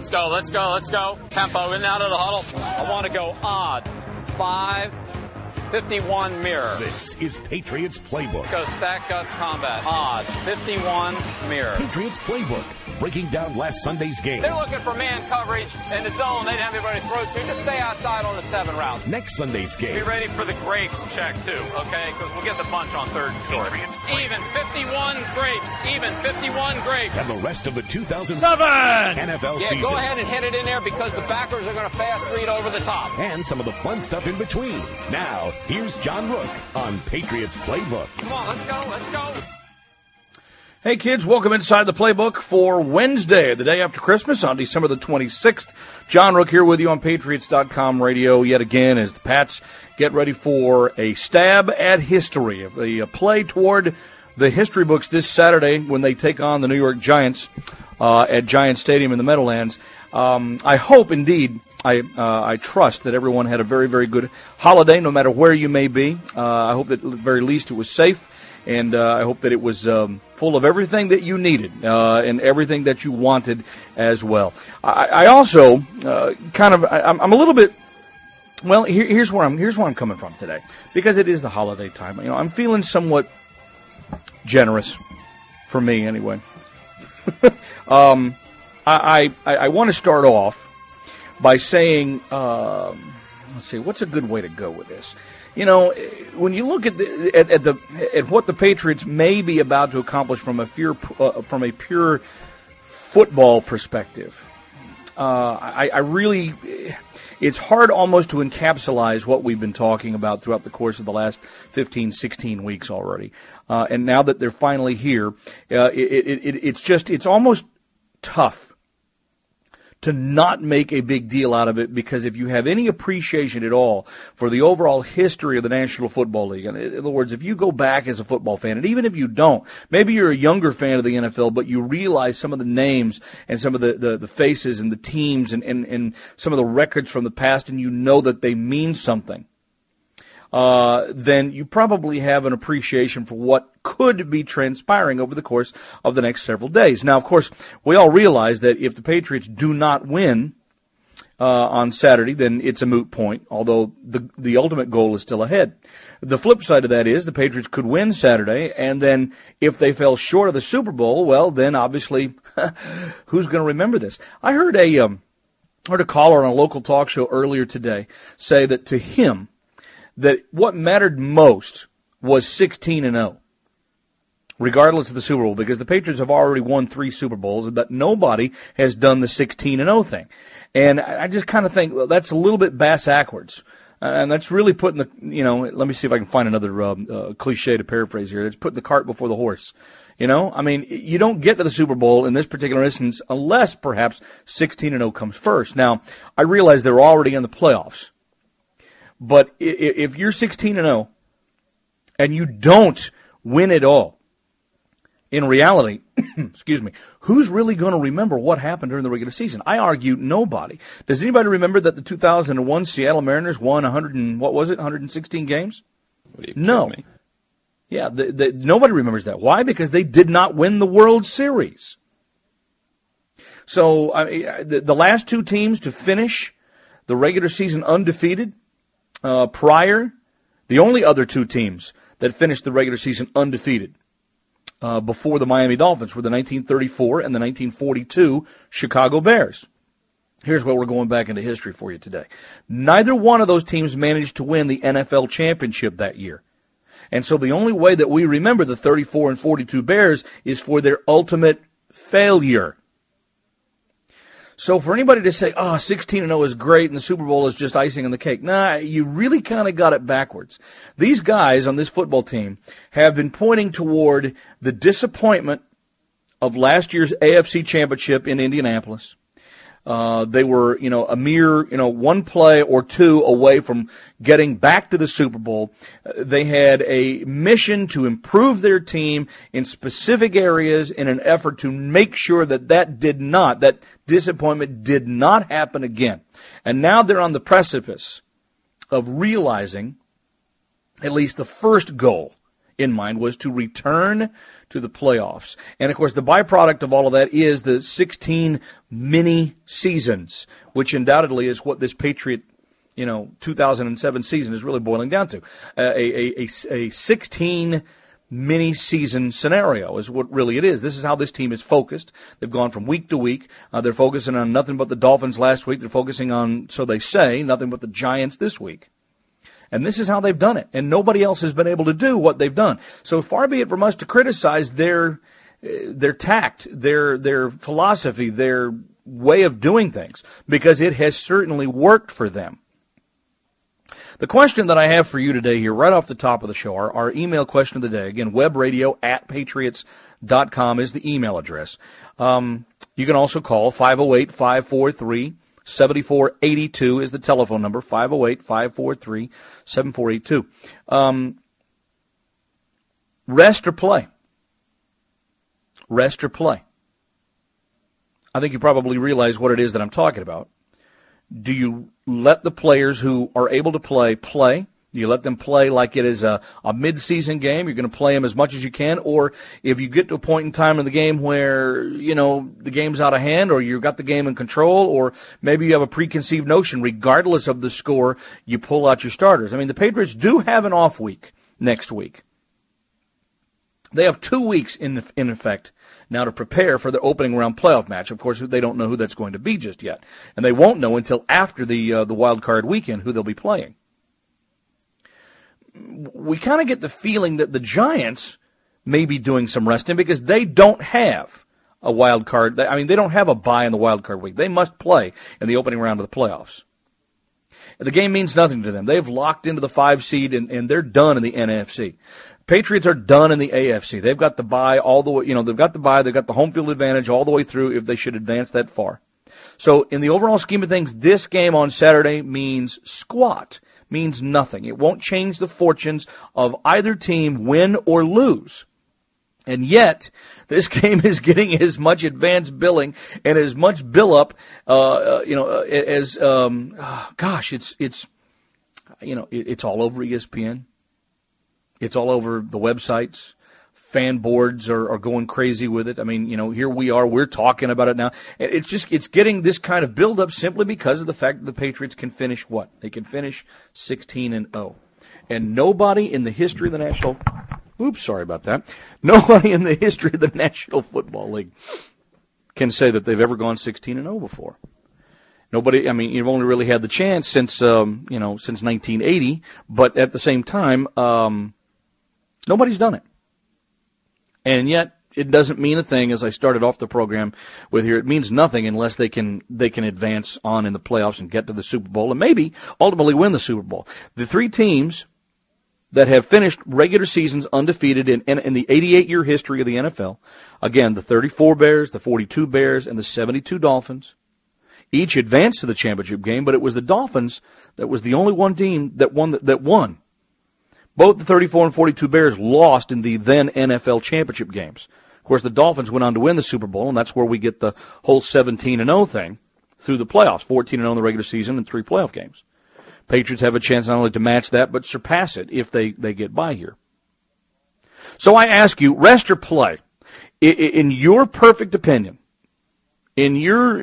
Let's go, let's go, let's go. Tempo, in and out of the huddle. I want to go odd. 5-51 mirror. This is Patriots Playbook. Go stack guts combat. Odd. 51 mirror. Patriots Playbook. Breaking down last Sunday's game. They're looking for man coverage in the zone. They didn't have anybody to throw to. Just stay outside on the 7 route. Next Sunday's game. Be ready for the grapes check, too, okay? Because we'll get the punch on third and short. Even 51 grapes. Even 51 grapes. And the rest of the 2007 NFL season. Season. Go ahead and hit it in there because the backers are going to fast read over the top. And some of the fun stuff in between. Now, here's John Rook on Patriots Playbook. Come on, let's go, let's go. Hey, kids, welcome inside the Playbook for Wednesday, the day after Christmas, on December the 26th. John Rook here with you on Patriots.com radio yet again as the Pats get ready for a stab at history, a play toward the history books this Saturday when they take on the New York Giants at Giant Stadium in the Meadowlands. I hope, indeed, I trust that everyone had a very, very good holiday, no matter where you may be. I hope that at the very least it was safe. And I hope that it was full of everything that you needed and everything that you wanted as well. I also I'm a little bit, well, here's where I'm coming from today, because it is the holiday time. You know, I'm feeling somewhat generous, for me anyway. I want to start off by saying, let's see, what's a good way to go with this? You know, when you look at what the Patriots may be about to accomplish from a pure football perspective, I really, it's hard almost to encapsulate what we've been talking about throughout the course of the last 15, 16 weeks already. And now that they're finally here, it's almost tough to not make a big deal out of it, because if you have any appreciation at all for the overall history of the National Football League, in other words, if you go back as a football fan, and even if you don't, maybe you're a younger fan of the NFL, but you realize some of the names and some of the faces and the teams and some of the records from the past, and you know that they mean something, then you probably have an appreciation for what could be transpiring over the course of the next several days. Now, of course, we all realize that if the Patriots do not win on Saturday, then it's a moot point, although the ultimate goal is still ahead. The flip side of that is the Patriots could win Saturday, and then if they fell short of the Super Bowl, well, then obviously, who's going to remember this? I heard a caller on a local talk show earlier today say that to him, that what mattered most was 16-0, regardless of the Super Bowl, because the Patriots have already won 3 Super Bowls, but nobody has done the 16-0 thing. And I just kind of think, well, that's a little bit bass-ackwards. And that's really putting let me see if I can find another cliche to paraphrase here. It's putting the cart before the horse. You know, I mean, you don't get to the Super Bowl in this particular instance unless perhaps 16-0 comes first. Now, I realize they're already in the playoffs. But if you're 16-0 and you don't win it all, in reality, excuse me, who's really going to remember what happened during the regular season? I argue nobody. Does anybody remember that the 2001 Seattle Mariners won 116 games? No. Yeah, nobody remembers that. Why? Because they did not win the World Series. So the last 2 teams to finish the regular season undefeated, prior, the only other 2 teams that finished the regular season undefeated before the Miami Dolphins were the 1934 and the 1942 Chicago Bears. Here's where we're going back into history for you today. Neither one of those teams managed to win the NFL championship that year. And so the only way that we remember the 34 and 42 Bears is for their ultimate failure. So for anybody to say, 16-0 is great and the Super Bowl is just icing on the cake, nah, you really kind of got it backwards. These guys on this football team have been pointing toward the disappointment of last year's AFC Championship in Indianapolis. They were, a mere, one play or 2 away from getting back to the Super Bowl. They had a mission to improve their team in specific areas in an effort to make sure that disappointment did not happen again. And now they're on the precipice of realizing at least the first goal in mind, was to return to the playoffs. And, of course, the byproduct of all of that is the 16 mini seasons, which undoubtedly is what this Patriot 2007 season is really boiling down to. A 16 mini season scenario is what really it is. This is how this team is focused. They've gone from week to week. They're focusing on nothing but the Dolphins last week. They're focusing on, so they say, nothing but the Giants this week. And this is how they've done it. And nobody else has been able to do what they've done. So far be it from us to criticize their tact, their philosophy, their way of doing things, because it has certainly worked for them. The question that I have for you today here, right off the top of the show, our email question of the day, again, webradio@patriots.com is the email address. You can also call 508-543-7482 is the telephone number, 508-543-7482. Rest or play? Rest or play? I think you probably realize what it is that I'm talking about. Do you let the players who are able to play? Do you let them play like it is a mid-season game? You're going to play them as much as you can? Or if you get to a point in time in the game where, the game's out of hand, or you've got the game in control, or maybe you have a preconceived notion, regardless of the score, you pull out your starters. I mean, the Patriots do have an off week next week. They have 2 weeks in effect now to prepare for the opening round playoff match. Of course, they don't know who that's going to be just yet, and they won't know until after the wild card weekend who they'll be playing. We kind of get the feeling that the Giants may be doing some resting because they don't have a wild card. They don't have a bye in the wild card week. They must play in the opening round of the playoffs. The game means nothing to them. They've locked into the 5 seed, and they're done in the NFC. Patriots are done in the AFC. They've got the bye all the way, they've got the bye, they've got the home field advantage all the way through if they should advance that far. So in the overall scheme of things, this game on Saturday means squat, means nothing. It won't change the fortunes of either team, win or lose. And yet, this game is getting as much advanced billing and as much bill up, it's all over ESPN. It's all over the websites. Fan boards are going crazy with it. I mean, here we are. We're talking about it now. It's getting this kind of build-up simply because of the fact that the Patriots can finish what? They can finish 16-0. And nobody in the history of the National... Oops, sorry about that. Nobody in the history of the National Football League can say that they've ever gone 16-0 before. Nobody, you've only really had the chance since 1980, but at the same time, nobody's done it. And yet, it doesn't mean a thing, as I started off the program with here. It means nothing unless they can advance on in the playoffs and get to the Super Bowl and maybe ultimately win the Super Bowl. The 3 teams that have finished regular seasons undefeated in the 88-year history of the NFL, again, the 34 Bears, the 42 Bears, and the 72 Dolphins, each advanced to the championship game, but it was the Dolphins that was the only one team that won. Both the 34 and 42 Bears lost in the then NFL championship games. Of course, the Dolphins went on to win the Super Bowl, and that's where we get the whole 17-0 thing through the playoffs, 14-0 in the regular season and 3 playoff games. Patriots have a chance not only to match that, but surpass it if they get by here. So I ask you, rest or play? In your perfect opinion, in your,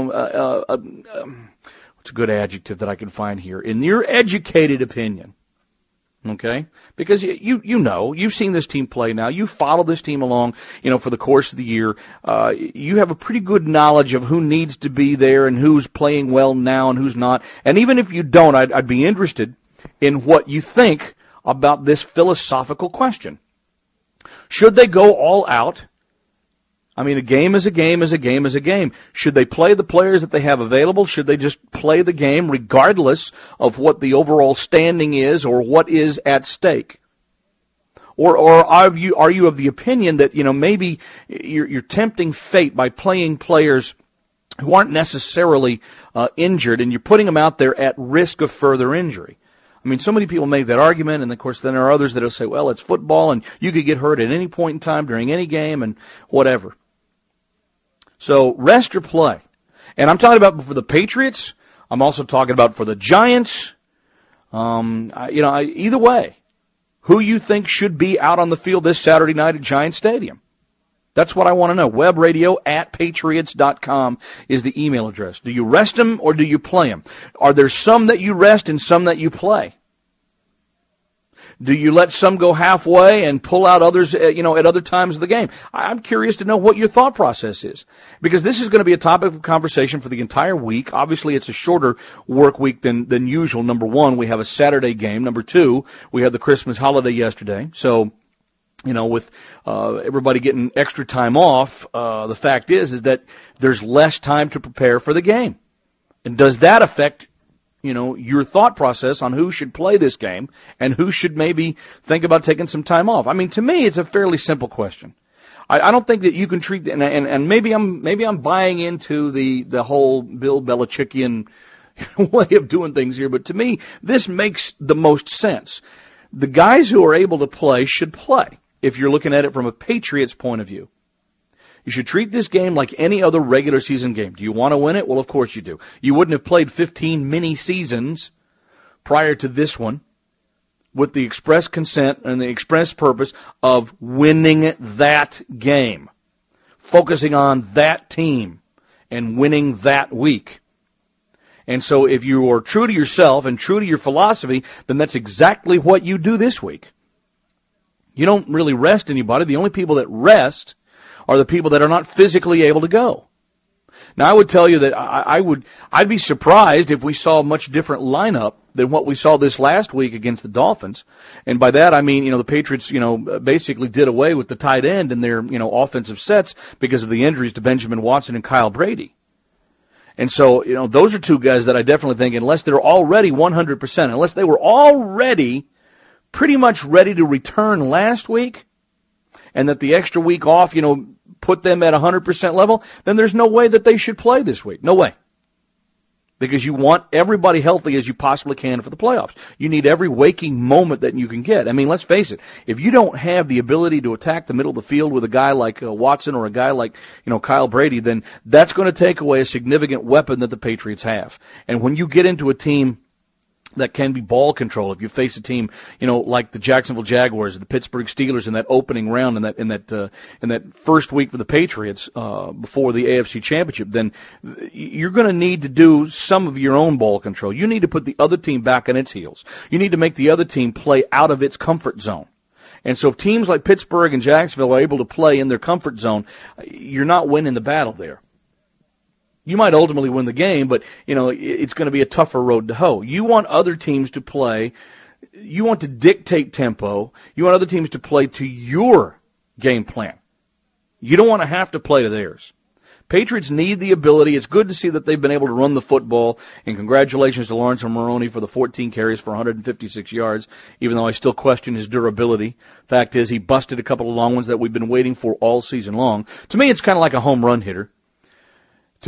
what's a good adjective that I can find here? In your educated opinion, okay? Because you've seen this team play now. You follow this team along, for the course of the year. You have a pretty good knowledge of who needs to be there and who's playing well now and who's not. And even if you don't, I'd be interested in what you think about this philosophical question. Should they go all out? A game is a game is a game is a game. Should they play the players that they have available? Should they just play the game regardless of what the overall standing is or what is at stake? Or are you of the opinion that, maybe you're tempting fate by playing players who aren't necessarily injured and you're putting them out there at risk of further injury? So many people make that argument, and of course then there are others that will say, well, it's football and you could get hurt at any point in time during any game and whatever. So rest or play. And I'm talking about for the Patriots. I'm also talking about for the Giants. Either way, who you think should be out on the field this Saturday night at Giant Stadium. That's what I want to know. webradio@patriots.com is the email address. Do you rest them or do you play them? Are there some that you rest and some that you play? Do you let some go halfway and pull out others, at other times of the game? I'm curious to know what your thought process is, because this is going to be a topic of conversation for the entire week. Obviously, it's a shorter work week than usual. Number one, we have a Saturday game. Number two, we had the Christmas holiday yesterday. So, with everybody getting extra time off, the fact is that there's less time to prepare for the game. And does that affect your thought process on who should play this game and who should maybe think about taking some time off? I mean, to me, it's a fairly simple question. I don't think that you can treat, and maybe I'm buying into the whole Bill Belichickian way of doing things here, but to me, this makes the most sense. The guys who are able to play should play, if you're looking at it from a Patriots point of view. You should treat this game like any other regular season game. Do you want to win it? Well, of course you do. You wouldn't have played 15 mini seasons prior to this one with the express consent and the express purpose of winning that game, focusing on that team and winning that week. And so if you are true to yourself and true to your philosophy, then that's exactly what you do this week. You don't really rest anybody. The only people that rest are the people that are not physically able to go. Now, I would tell you that I'd be surprised if we saw a much different lineup than what we saw this last week against the Dolphins. And by that, I mean, the Patriots, basically did away with the tight end in their, offensive sets because of the injuries to Benjamin Watson and Kyle Brady. And so, those are two guys that I definitely think, unless they're already 100%, unless they were already pretty much ready to return last week, and that the extra week off, put them at 100% level, then there's no way that they should play this week. No way. Because you want everybody healthy as you possibly can for the playoffs. You need every waking moment that you can get. I mean, let's face it. If you don't have the ability to attack the middle of the field with a guy like Watson or a guy like, Kyle Brady, then that's going to take away a significant weapon that the Patriots have. And when you get into a team that can be ball control, if you face a team, like the Jacksonville Jaguars, the Pittsburgh Steelers in that opening round in that first week for the Patriots before the AFC Championship, then you're going to need to do some of your own ball control. You need to put the other team back on its heels. You need to make the other team play out of its comfort zone. And so if teams like Pittsburgh and Jacksonville are able to play in their comfort zone, you're not winning the battle there. You might ultimately win the game, but, it's going to be a tougher road to hoe. You want other teams to play. You want to dictate tempo. You want other teams to play to your game plan. You don't want to have to play to theirs. Patriots need the ability. It's good to see that they've been able to run the football, and congratulations to Lawrence Maroney for the 14 carries for 156 yards, even though I still question his durability. Fact is, he busted a couple of long ones that we've been waiting for all season long. To me, it's kind of like a home run hitter. I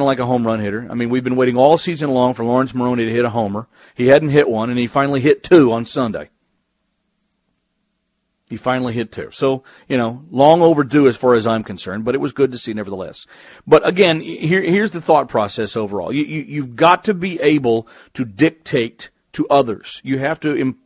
mean, we've been waiting all season long for Lawrence Maroney to hit a homer. He hadn't hit one, and he finally hit two on Sunday. So, long overdue as far as I'm concerned, but it was good to see nevertheless. But again, here's the thought process overall. You've got to be able to dictate to others. You have to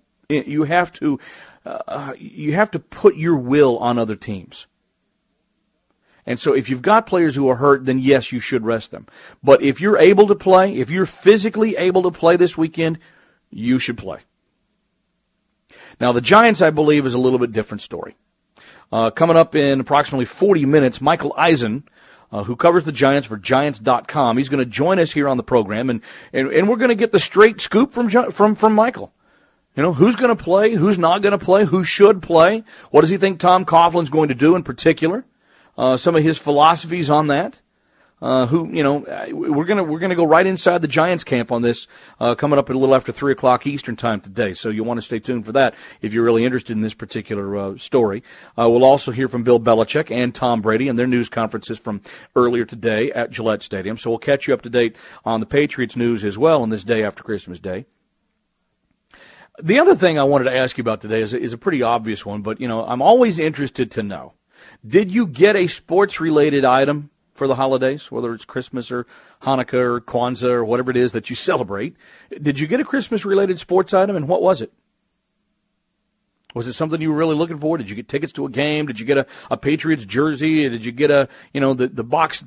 put your will on other teams. And so if you've got players who are hurt, then yes, you should rest them. But if you're able to play, if you're physically able to play this weekend, you should play. Now, the Giants, I believe, is a little bit different story. Coming up in approximately 40 minutes, Michael Eisen, who covers the Giants for Giants.com, he's going to join us here on the program, and we're going to get the straight scoop from Michael. Who's going to play, who's not going to play, who should play, what does he think Tom Coughlin's going to do in particular? Some of his philosophies on that. We're gonna go right inside the Giants camp on this, coming up at a little after 3:00 Eastern time today. So you'll want to stay tuned for that if you're really interested in this particular story. We'll also hear from Bill Belichick and Tom Brady and their news conferences from earlier today at Gillette Stadium. So we'll catch you up to date on the Patriots news as well on this day after Christmas Day. The other thing I wanted to ask you about today is a pretty obvious one, but I'm always interested to know. Did you get a sports-related item for the holidays, whether it's Christmas or Hanukkah or Kwanzaa or whatever it is that you celebrate? Did you get a Christmas-related sports item, and what was it? Was it something you were really looking for? Did you get tickets to a game? Did you get a Patriots jersey? Did you get the box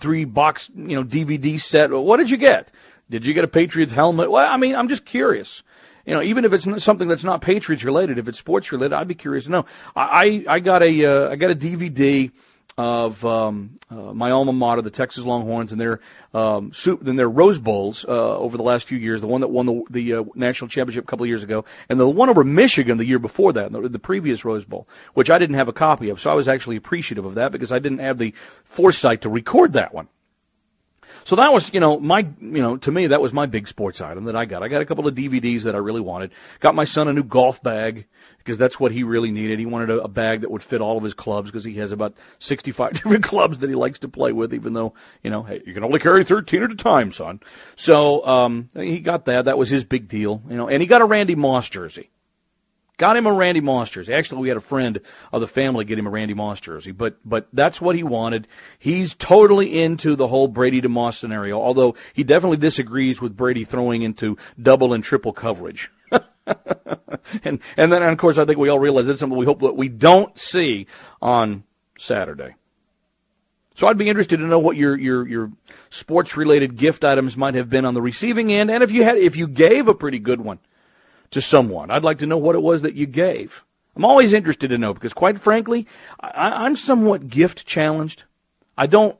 DVD set? What did you get? Did you get a Patriots helmet? Well, I mean, I'm just curious. Even if it's something that's not Patriots related, if it's sports related, I'd be curious to know. I got a DVD of my alma mater, the Texas Longhorns, and their Rose Bowls over the last few years. The one that won the national championship a couple of years ago, and the one over Michigan the year before that, the previous Rose Bowl, which I didn't have a copy of. So I was actually appreciative of that because I didn't have the foresight to record that one. So that was, to me, that was my big sports item that I got. I got a couple of DVDs that I really wanted. Got my son a new golf bag because that's what he really needed. He wanted a bag that would fit all of his clubs because he has about 65 different clubs that he likes to play with, even though, hey, you can only carry 13 at a time, son. So, he got that. That was his big deal, and he got a Randy Moss jersey. Got him a Randy Moss jersey. Actually, we had a friend of the family get him a Randy Moss jersey, but that's what he wanted. He's totally into the whole Brady to Moss scenario, although he definitely disagrees with Brady throwing into double and triple coverage. and then, of course, I think we all realize that's something we hope that we don't see on Saturday. So I'd be interested to know what your sports-related gift items might have been on the receiving end, and if you gave a pretty good one to someone. I'd like to know what it was that you gave. I'm always interested to know because, quite frankly, I'm somewhat gift challenged. I don't,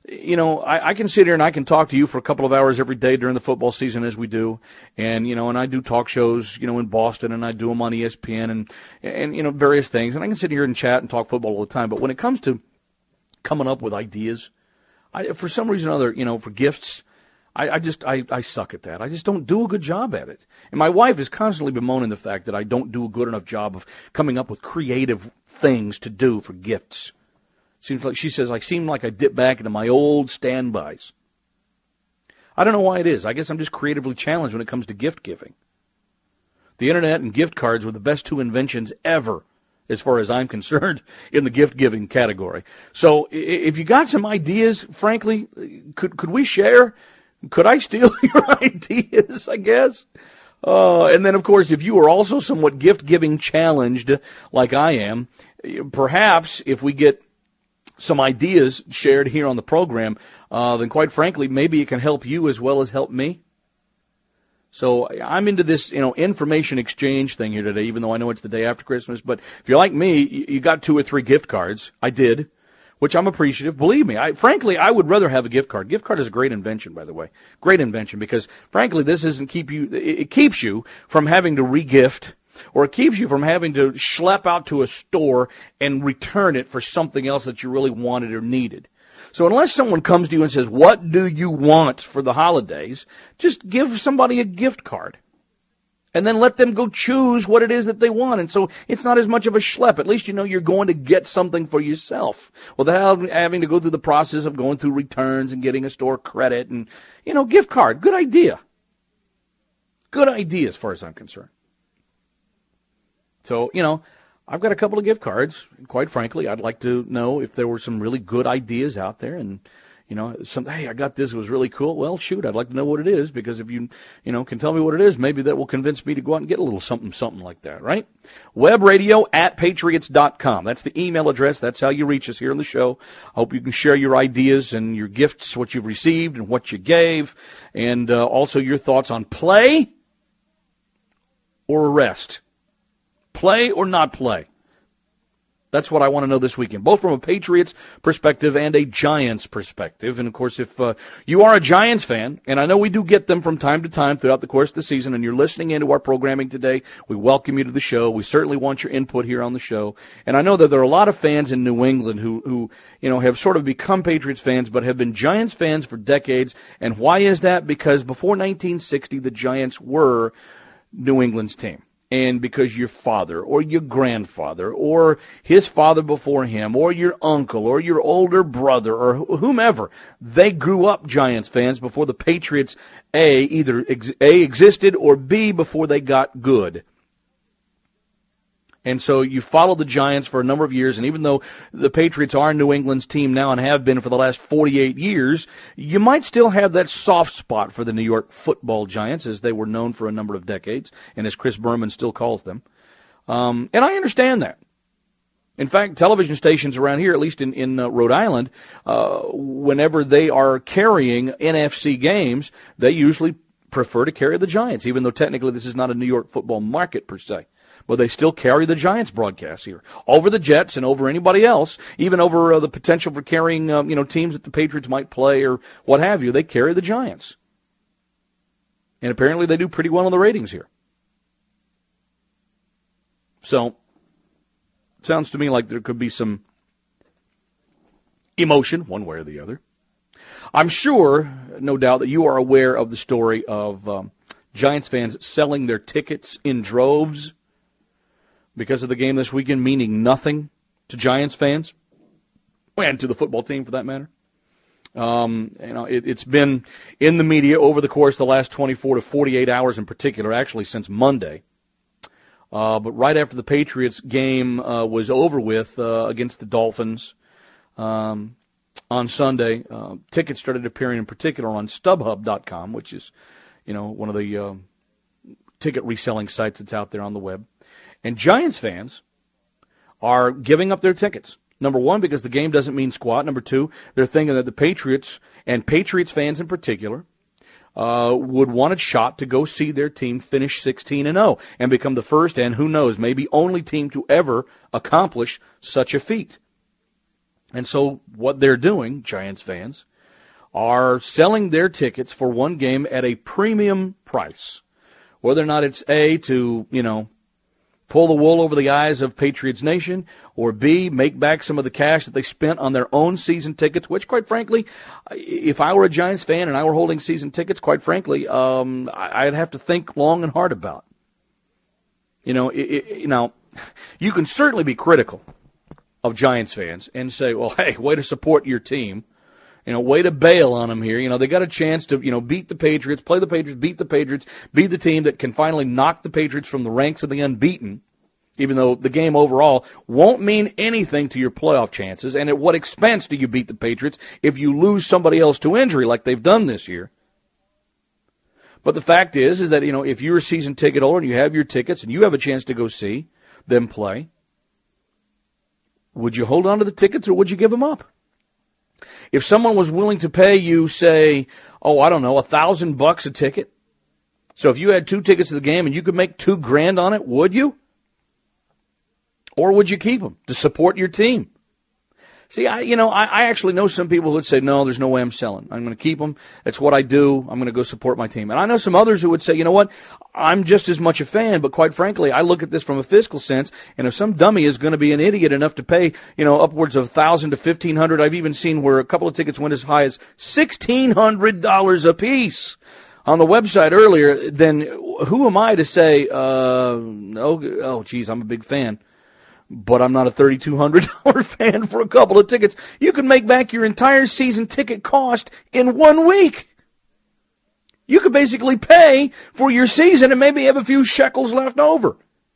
I can sit here and I can talk to you for a couple of hours every day during the football season as we do. And, and I do talk shows, in Boston, and I do them on ESPN and various things. And I can sit here and chat and talk football all the time. But when it comes to coming up with ideas, for some reason or other, for gifts, I suck at that. I just don't do a good job at it. And my wife is constantly bemoaning the fact that I don't do a good enough job of coming up with creative things to do for gifts. She says I seem like I dip back into my old standbys. I don't know why it is. I guess I'm just creatively challenged when it comes to gift giving. The internet and gift cards were the best two inventions ever, as far as I'm concerned, in the gift-giving category. So if you got some ideas, frankly, could we share? Could I steal your ideas, I guess? And then, of course, if you are also somewhat gift-giving challenged like I am, perhaps if we get some ideas shared here on the program, then quite frankly, maybe it can help you as well as help me. So I'm into this, information exchange thing here today, even though I know it's the day after Christmas. But if you're like me, you got 2 or 3 gift cards. I did, which I'm appreciative. Believe me, frankly, I would rather have a gift card. Gift card is a great invention, by the way. Great invention because, frankly, this it keeps you from having to re-gift, or it keeps you from having to schlep out to a store and return it for something else that you really wanted or needed. So unless someone comes to you and says, what do you want for the holidays, just give somebody a gift card. And then let them go choose what it is that they want. And so it's not as much of a schlep. At least you know you're going to get something for yourself without having to go through the process of going through returns and getting a store credit. And, gift card, good idea. Good idea as far as I'm concerned. So, I've got a couple of gift cards. Quite frankly, I'd like to know if there were some really good ideas out there and, hey, I got this. It was really cool. Well, shoot, I'd like to know what it is because if you, can tell me what it is, maybe that will convince me to go out and get a little something like that, right? webradio@patriots.com. That's the email address. That's how you reach us here on the show. I hope you can share your ideas and your gifts, what you've received and what you gave, and also your thoughts on play or arrest. Play or not play? That's what I want to know this weekend, both from a Patriots perspective and a Giants perspective. And, of course, if you are a Giants fan, and I know we do get them from time to time throughout the course of the season, and you're listening into our programming today, we welcome you to the show. We certainly want your input here on the show. And I know that there are a lot of fans in New England who have sort of become Patriots fans but have been Giants fans for decades. And why is that? Because before 1960, the Giants were New England's team. And because your father or your grandfather or his father before him or your uncle or your older brother or whomever, they grew up Giants fans before the Patriots, either existed or B, before they got good. And so you followed the Giants for a number of years, and even though the Patriots are New England's team now and have been for the last 48 years, you might still have that soft spot for the New York Football Giants, as they were known for a number of decades, and as Chris Berman still calls them. And I understand that. In fact, television stations around here, at least in Rhode Island, whenever they are carrying NFC games, they usually prefer to carry the Giants, even though technically this is not a New York football market per se. But they still carry the Giants broadcasts here over the Jets and over anybody else, even over the potential for carrying teams that the Patriots might play or what have you. They carry the Giants. And apparently they do pretty well on the ratings here. So, it sounds to me like there could be some emotion, one way or the other. I'm sure, no doubt, that you are aware of the story of Giants fans selling their tickets in droves because of the game this weekend, meaning nothing to Giants fans and to the football team for that matter. It's been in the media over the course of the last 24 to 48 hours in particular, actually since Monday. But right after the Patriots game was over with against the Dolphins on Sunday, tickets started appearing in particular on StubHub.com, which is, one of the ticket reselling sites that's out there on the web. And Giants fans are giving up their tickets. Number one, because the game doesn't mean squat. Number two, they're thinking that the Patriots, and Patriots fans in particular, would want a shot to go see their team finish 16-0 and become the first and, who knows, maybe only team to ever accomplish such a feat. And so what they're doing, Giants fans, are selling their tickets for one game at a premium price. Whether or not it's A, to, pull the wool over the eyes of Patriots Nation, or B, make back some of the cash that they spent on their own season tickets, which, quite frankly, if I were a Giants fan and I were holding season tickets, quite frankly, I'd have to think long and hard about. Now, you can certainly be critical of Giants fans and say, well, hey, way to support your team. Way to bail on them here. They got a chance to, beat the Patriots, play the Patriots, beat the team that can finally knock the Patriots from the ranks of the unbeaten, even though the game overall won't mean anything to your playoff chances. And at what expense do you beat the Patriots if you lose somebody else to injury like they've done this year? But the fact is that, if you're a season ticket holder and you have your tickets and you have a chance to go see them play, would you hold on to the tickets or would you give them up? If someone was willing to pay you, say, $1,000 a ticket, so if you had 2 tickets to the game and you could make $2,000 on it, would you? Or would you keep them to support your team? See, I actually know some people who would say, no, there's no way I'm selling. I'm going to keep them. That's what I do. I'm going to go support my team. And I know some others who would say, you know what, I'm just as much a fan, but quite frankly, I look at this from a fiscal sense, and if some dummy is going to be an idiot enough to pay, upwards of $1,000 to $1,500, I've even seen where a couple of tickets went as high as $1,600 a piece on the website earlier, then who am I to say, I'm a big fan, but I'm not a $3,200 fan for a couple of tickets. You can make back your entire season ticket cost in 1 week. You could basically pay for your season and maybe have a few shekels left over.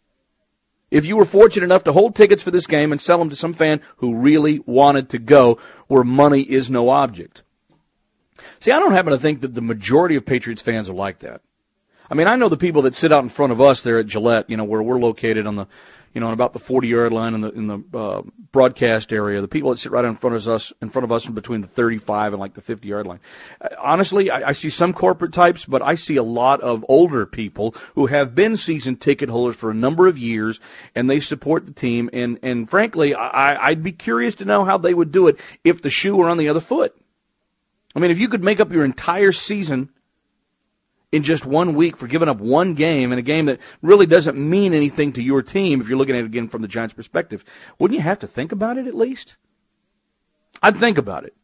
If you were fortunate enough to hold tickets for this game and sell them to some fan who really wanted to go where money is no object. See, I don't happen to think that the majority of Patriots fans are like that. I mean, I know the people that sit out in front of us there at Gillette, where we're located on the, on about the 40-yard line in the broadcast area. The people that sit right in front of us, in between the 35 and like the 50-yard line. Honestly, I see some corporate types, but I see a lot of older people who have been season ticket holders for a number of years, and they support the team. And frankly, I'd be curious to know how they would do it if the shoe were on the other foot. I mean, if you could make up your entire season in just 1 week for giving up one game, in a game that really doesn't mean anything to your team, if you're looking at it again from the Giants' perspective, wouldn't you have to think about it at least? I'd think about it.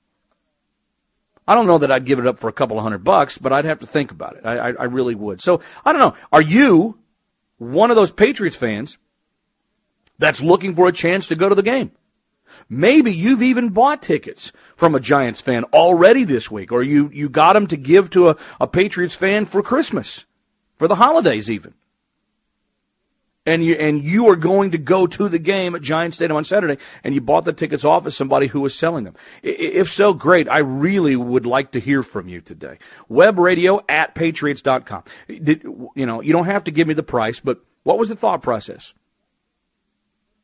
I don't know that I'd give it up for a couple of $100, but I'd have to think about it. I really would. So, I don't know. Are you one of those Patriots fans that's looking for a chance to go to the game? Maybe you've even bought tickets from a Giants fan already this week, or you got them to give to a Patriots fan for Christmas, for the holidays even. And you are going to go to the game at Giants Stadium on Saturday, and you bought the tickets off of somebody who was selling them. If so, great. I really would like to hear from you today. webradio@patriots.com. You don't have to give me the price, but what was the thought process?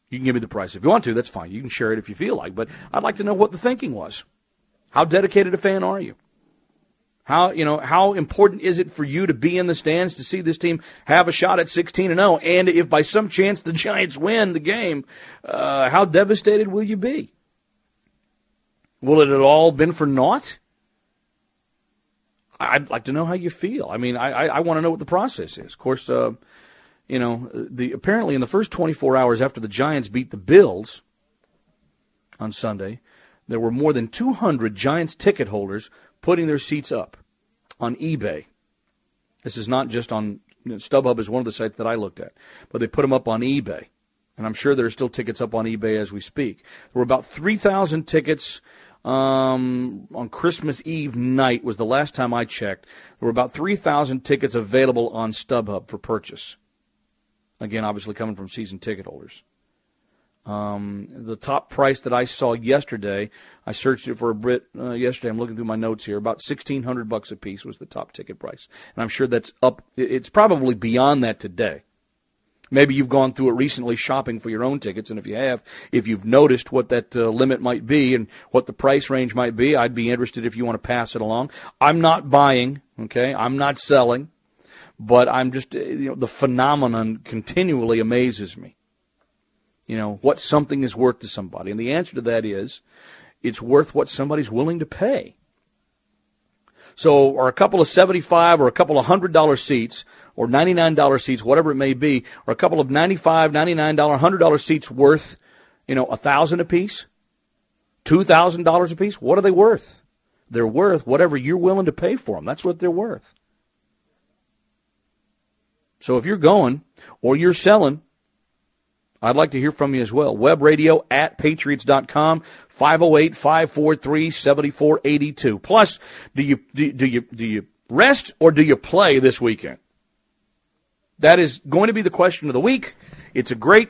You can give me the price if you want to. That's fine. You can share it if you feel like. But I'd like to know what the thinking was. How dedicated a fan are you? How important is it for you to be in the stands to see this team have a shot at 16-0? And if by some chance the Giants win the game, how devastated will you be? Will it have all been for naught? I'd like to know how you feel. I mean, I want to know what the process is. Of course, apparently in the first 24 hours after the Giants beat the Bills on Sunday, there were more than 200 Giants ticket holders putting their seats up on eBay. This is not just on StubHub is one of the sites that I looked at, but they put them up on eBay. And I'm sure there are still tickets up on eBay as we speak. There were about 3,000 tickets on Christmas Eve night was the last time I checked. There were about 3,000 tickets available on StubHub for purchase. Again, obviously coming from season ticket holders. The top price that I saw yesterday, I searched it for a bit yesterday. I'm looking through my notes here. About $1,600 a piece was the top ticket price, and I'm sure that's up. It's probably beyond that today. Maybe you've gone through it recently shopping for your own tickets, and if you have, if you've noticed what that limit might be and what the price range might be, I'd be interested if you want to pass it along. I'm not buying, okay? I'm not selling, but I'm just the phenomenon continually amazes me. What something is worth to somebody. And the answer to that is, it's worth what somebody's willing to pay. So, are a couple of $75 or a couple of $100 seats, or $99 seats, whatever it may be, or a couple of $95, $99, $100 seats worth, $1,000 a piece? $2,000 a piece? What are they worth? They're worth whatever you're willing to pay for them. That's what they're worth. So if you're going, or you're selling, I'd like to hear from you as well. Webradio@patriots.com, 508-543-7482. Plus, do you rest or do you play this weekend? That is going to be the question of the week. It's a great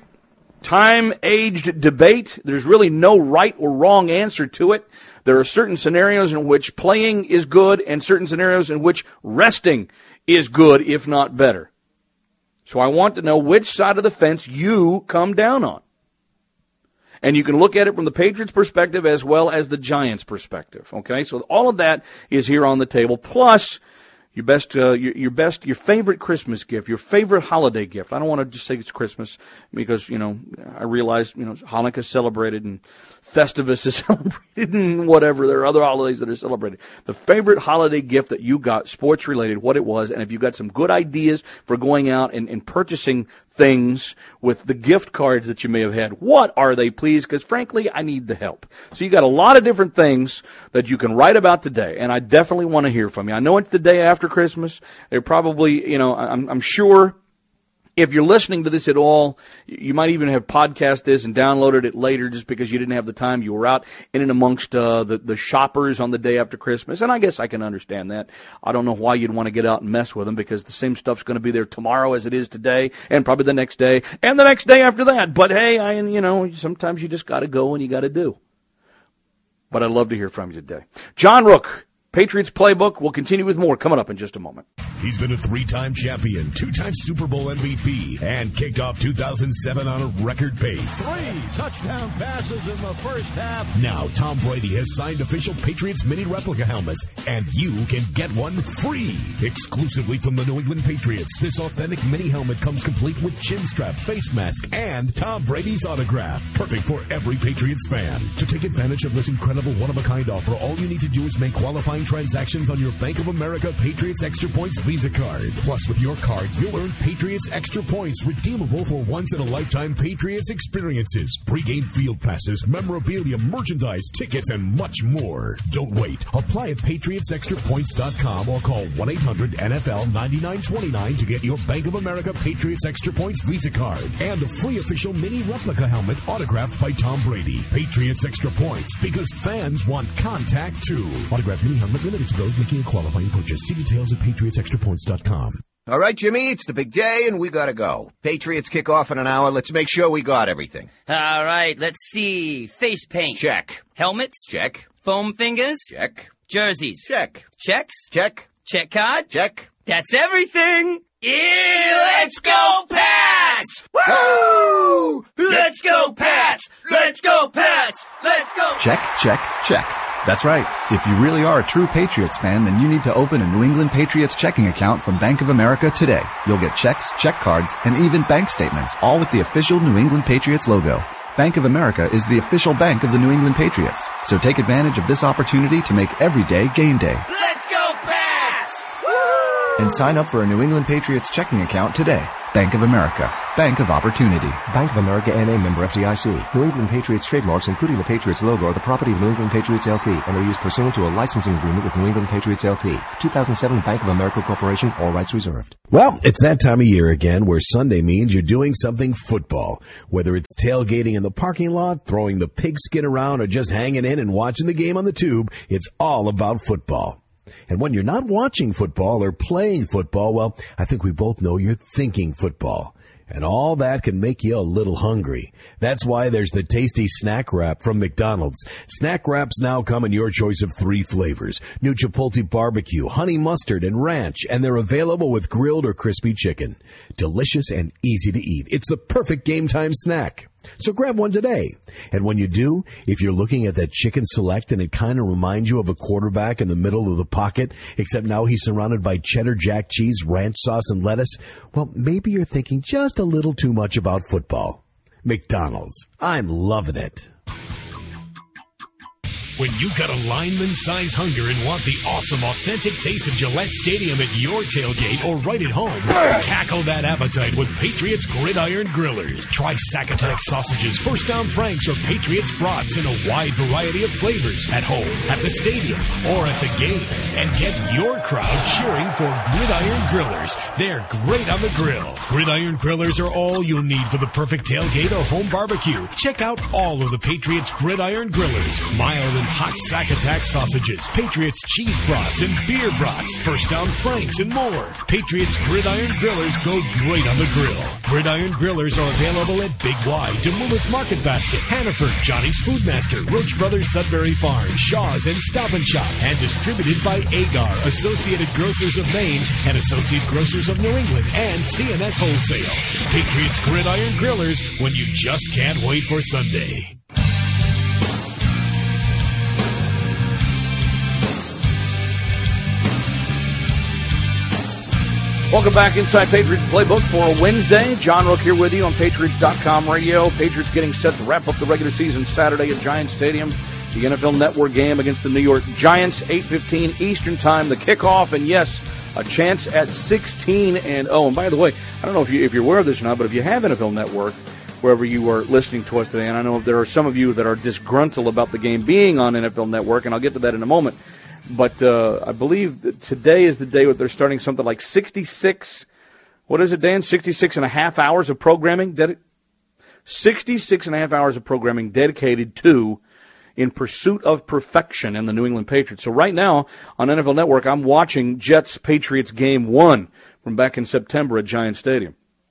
time-aged debate. There's really no right or wrong answer to it. There are certain scenarios in which playing is good and certain scenarios in which resting is good, if not better. So I want to know which side of the fence you come down on. And you can look at it from the Patriots' perspective as well as the Giants' perspective. Okay, so all of that is here on the table. Plus, your favorite Christmas gift, your favorite holiday gift. I don't want to just say it's Christmas because, I realize, Hanukkah is celebrated and Festivus is celebrated and whatever. There are other holidays that are celebrated. The favorite holiday gift that you got, sports related, what it was, and if you've got some good ideas for going out and purchasing things with the gift cards that you may have had, what are they, please? Because frankly, I need the help. So you got a lot of different things that you can write about today, and I definitely want to hear from you. I know it's the day after Christmas. They're probably, I'm sure if you're listening to this at all, you might even have podcast this and downloaded it later just because you didn't have the time. You were out in and amongst the shoppers on the day after Christmas, and I guess I can understand that. I don't know why you'd want to get out and mess with them because the same stuff's going to be there tomorrow as it is today, and probably the next day, and the next day after that. But hey, sometimes you just got to go and you got to do. But I'd love to hear from you today. John Rook, Patriots Playbook. We'll continue with more coming up in just a moment. He's been a 3-time champion, 2-time Super Bowl MVP, and kicked off 2007 on a record pace. 3 touchdown passes in the first half. Now Tom Brady has signed official Patriots mini replica helmets, and you can get one free. Exclusively from the New England Patriots, this authentic mini helmet comes complete with chin strap, face mask, and Tom Brady's autograph. Perfect for every Patriots fan. To take advantage of this incredible one-of-a-kind offer, all you need to do is make qualifying transactions on your Bank of America Patriots Extra Points Visa card. Plus, with your card, you'll earn Patriots Extra Points redeemable for once-in-a-lifetime Patriots experiences, pre-game field passes, memorabilia, merchandise, tickets, and much more. Don't wait. Apply at PatriotsExtraPoints.com or call 1-800-NFL-9929 to get your Bank of America Patriots Extra Points Visa card and a free official mini replica helmet autographed by Tom Brady. Patriots Extra Points, because fans want contact too. Autographed mini helmet limited to those making a qualifying purchase. See details at PatriotsExtraPoints.com. All right, Jimmy, it's the big day, and we gotta go. Patriots kick off in an hour. Let's make sure we got everything. All right, let's see. Face paint. Check. Helmets. Check. Foam fingers. Check. Jerseys. Check. Checks. Check. Check card. Check. That's everything. Yeah, let's go, Pats! Pats! Woo! Let's go, Pats! Let's go, Pats! Let's go! Check, check, check. That's right. If you really are a true Patriots fan, then you need to open a New England Patriots checking account from Bank of America today. You'll get checks, check cards, and even bank statements, all with the official New England Patriots logo. Bank of America is the official bank of the New England Patriots. So take advantage of this opportunity to make every day game day. Let's go, Pats! Woo! And sign up for a New England Patriots checking account today. Bank of America. Bank of Opportunity. Bank of America N.A. member FDIC. New England Patriots trademarks, including the Patriots logo, are the property of New England Patriots LP and are used pursuant to a licensing agreement with New England Patriots LP. 2007 Bank of America Corporation. All rights reserved. Well, it's that time of year again where Sunday means you're doing something football. Whether it's tailgating in the parking lot, throwing the pigskin around, or just hanging in and watching the game on the tube, it's all about football. And when you're not watching football or playing football, well, I think we both know you're thinking football. And all that can make you a little hungry. That's why there's the tasty snack wrap from McDonald's. Snack wraps now come in your choice of 3 flavors: new Chipotle barbecue, honey mustard, and ranch, and they're available with grilled or crispy chicken. Delicious and easy to eat. It's the perfect game time snack. So grab one today. And when you do, if you're looking at that chicken select and it kind of reminds you of a quarterback in the middle of the pocket, except now he's surrounded by cheddar jack cheese, ranch sauce, and lettuce, well, maybe you're thinking just a little too much about football. McDonald's. I'm loving it. When you got a lineman-size hunger and want the awesome, authentic taste of Gillette Stadium at your tailgate or right at home, tackle that appetite with Patriots Gridiron Grillers. Try Sack-Attack sausages, First Down Franks, or Patriots brats in a wide variety of flavors at home, at the stadium, or at the game. And get your crowd cheering for Gridiron Grillers. They're great on the grill. Gridiron Grillers are all you'll need for the perfect tailgate or home barbecue. Check out all of the Patriots Gridiron Grillers. Mild and hot Sack-Attack sausages, Patriots cheese brats and beer brats, First Down Franks, and more. Patriots Gridiron Grillers go great on the grill. Gridiron Grillers are available at Big Y, Demoulas Market Basket, Hannaford, Johnny's Foodmaster, Roach Brothers Sudbury Farm, Shaw's, and Stop and Shop, and distributed by Agar, Associated Grocers of Maine, and Associate Grocers of New England, and CNS Wholesale. Patriots Gridiron Grillers, when you just can't wait for Sunday. Welcome back inside Patriots Playbook for a Wednesday. John Rook here with you on Patriots.com radio. Patriots getting set to wrap up the regular season Saturday at Giants Stadium. The NFL Network game against the New York Giants, 8:15 Eastern Time, the kickoff. And yes, a chance at 16-0. And by the way, I don't know if you're aware of this or not, but if you have NFL Network, wherever you are listening to us today, and I know there are some of you that are disgruntled about the game being on NFL Network, and I'll get to that in a moment. But I believe that today is the day where they're starting something like 66, what is it, Dan? 66 and a half hours of programming? 66 and a half hours of programming dedicated to In Pursuit of Perfection and the New England Patriots. So right now on NFL Network, I'm watching Jets-Patriots Game 1 from back in September at Giant Stadium.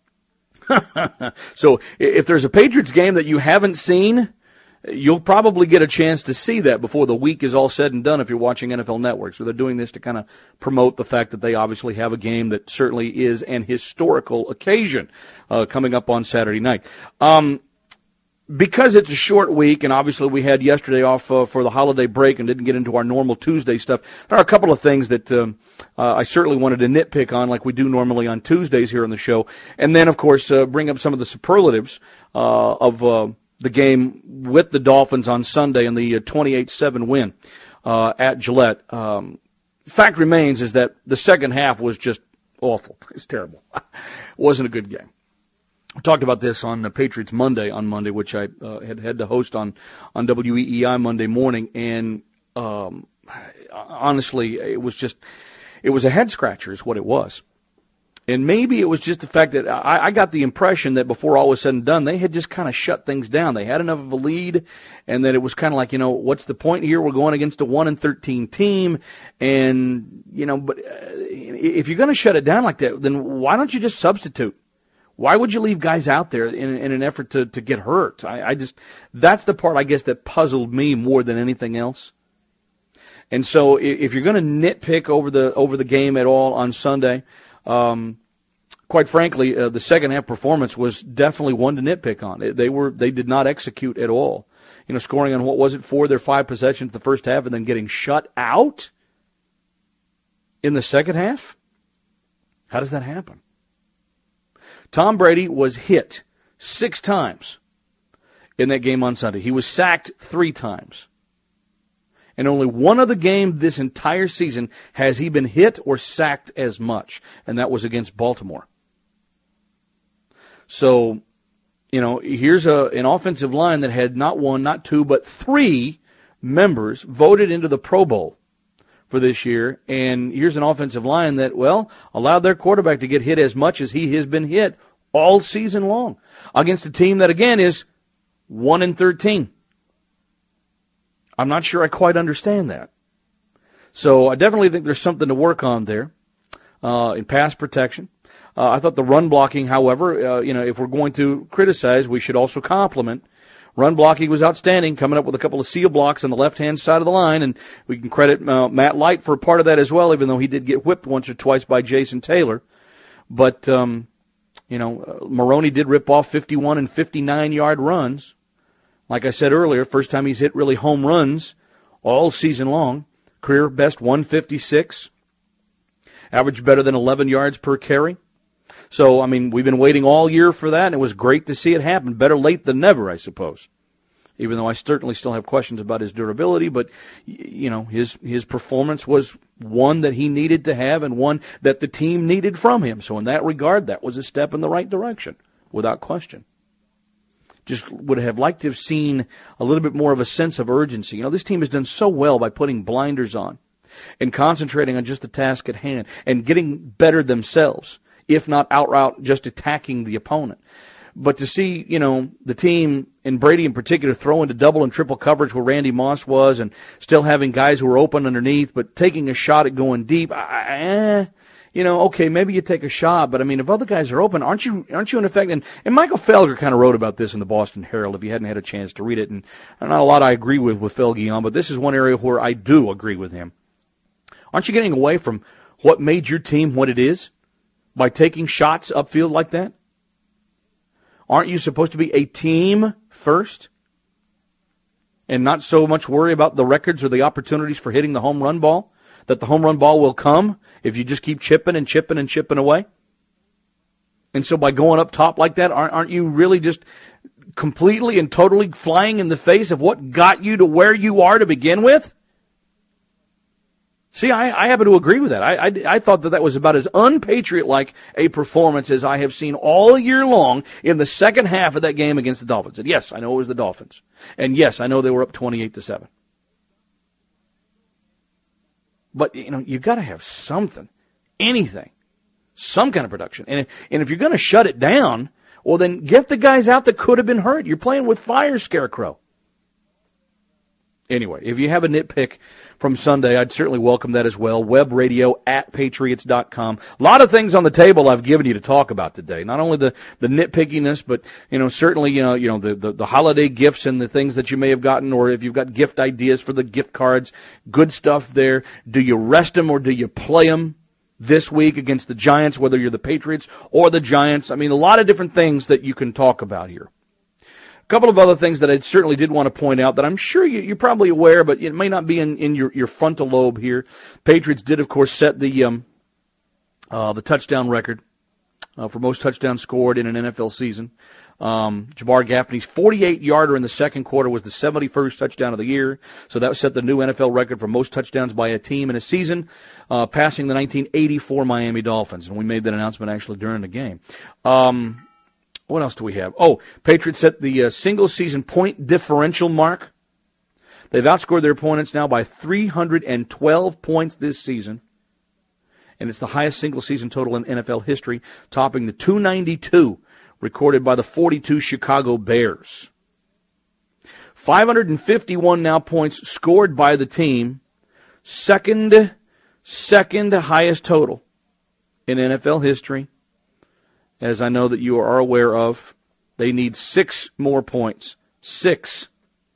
So if there's a Patriots game that you haven't seen, you'll probably get a chance to see that before the week is all said and done if you're watching NFL Network. So they're doing this to kind of promote the fact that they obviously have a game that certainly is an historical occasion coming up on Saturday night. Because it's a short week, and obviously we had yesterday off for the holiday break and didn't get into our normal Tuesday stuff, there are a couple of things that I certainly wanted to nitpick on like we do normally on Tuesdays here on the show. And then, of course, bring up some of the superlatives of the game with the Dolphins on Sunday and the 28-7 win at Gillette. Fact remains is that the second half was just awful. It was terrible. It wasn't a good game. I talked about this on the Patriots Monday, which I had to host on WEEI Monday morning, and honestly, it was a head-scratcher is what it was. And maybe it was just the fact that I got the impression that before all was said and done, they had just kind of shut things down. They had enough of a lead, and that it was kind of like, what's the point here? We're going against a 1-13 team, and, but if you're going to shut it down like that, then why don't you just substitute? Why would you leave guys out there in an effort to get hurt? That's the part, I guess, that puzzled me more than anything else. And so if you're going to nitpick over the game at all on Sunday, quite frankly, the second half performance was definitely one to nitpick on. They did not execute at all. Scoring on what was it, 4 of their 5 possessions the first half and then getting shut out in the second half? How does that happen? Tom Brady was hit 6 times in that game on Sunday. He was sacked 3 times. And only one other game this entire season has he been hit or sacked as much, and that was against Baltimore. So, here's an offensive line that had not 1, not 2, but 3 members voted into the Pro Bowl for this year. And here's an offensive line that, allowed their quarterback to get hit as much as he has been hit all season long against a team that, again, is 1-13. I'm not sure I quite understand that. So I definitely think there's something to work on there in pass protection. I thought the run blocking, however, if we're going to criticize, we should also compliment. Run blocking was outstanding, coming up with a couple of seal blocks on the left-hand side of the line, and we can credit Matt Light for part of that as well, even though he did get whipped once or twice by Jason Taylor. But, Maroney did rip off 51 and 59-yard runs. Like I said earlier, first time he's hit really home runs all season long. Career best 156. Average better than 11 yards per carry. So, we've been waiting all year for that, and it was great to see it happen. Better late than never, I suppose. Even though I certainly still have questions about his durability, but, his performance was one that he needed to have and one that the team needed from him. So in that regard, that was a step in the right direction, without question. Just would have liked to have seen a little bit more of a sense of urgency. This team has done so well by putting blinders on and concentrating on just the task at hand and getting better themselves, if not outright just attacking the opponent. But to see, the team, and Brady in particular, throw into double and triple coverage where Randy Moss was and still having guys who were open underneath, but taking a shot at going deep, okay, maybe you take a shot, but if other guys are open, aren't you in effect? And Michael Felger kind of wrote about this in the Boston Herald, if you hadn't had a chance to read it, and not a lot I agree with Felge on, but this is one area where I do agree with him. Aren't you getting away from what made your team what it is by taking shots upfield like that? Aren't you supposed to be a team first and not so much worry about the records or the opportunities for hitting the home run ball? That the home run ball will come if you just keep chipping and chipping and chipping away? And so by going up top like that, aren't you really just completely and totally flying in the face of what got you to where you are to begin with? See, I happen to agree with that. I thought that was about as un-Patriot-like a performance as I have seen all year long in the second half of that game against the Dolphins. And yes, I know it was the Dolphins. And yes, I know they were up 28-7. But, you got to have something, anything, some kind of production. And if you're going to shut it down, well, then get the guys out that could have been hurt. You're playing with fire, Scarecrow. Anyway, if you have a nitpick from Sunday, I'd certainly welcome that as well. webradio@patriots.com. A lot of things on the table I've given you to talk about today. Not only the nitpickiness, but, certainly, the holiday gifts and the things that you may have gotten, or if you've got gift ideas for the gift cards, good stuff there. Do you rest them or do you play them this week against the Giants, whether you're the Patriots or the Giants? A lot of different things that you can talk about here. A couple of other things that I certainly did want to point out that I'm sure you're probably aware, but it may not be in your frontal lobe here. Patriots did, of course, set the touchdown record for most touchdowns scored in an NFL season. Jabbar Gaffney's 48-yarder in the second quarter was the 71st touchdown of the year, so that set the new NFL record for most touchdowns by a team in a season, passing the 1984 Miami Dolphins, and we made that announcement actually during the game. What else do we have? Oh, Patriots set the single-season point differential mark. They've outscored their opponents now by 312 points this season, and it's the highest single-season total in NFL history, topping the 292 recorded by the 42 Chicago Bears. 551 now points scored by the team, second highest total in NFL history. As I know that you are aware of, they need 6 more points. 6.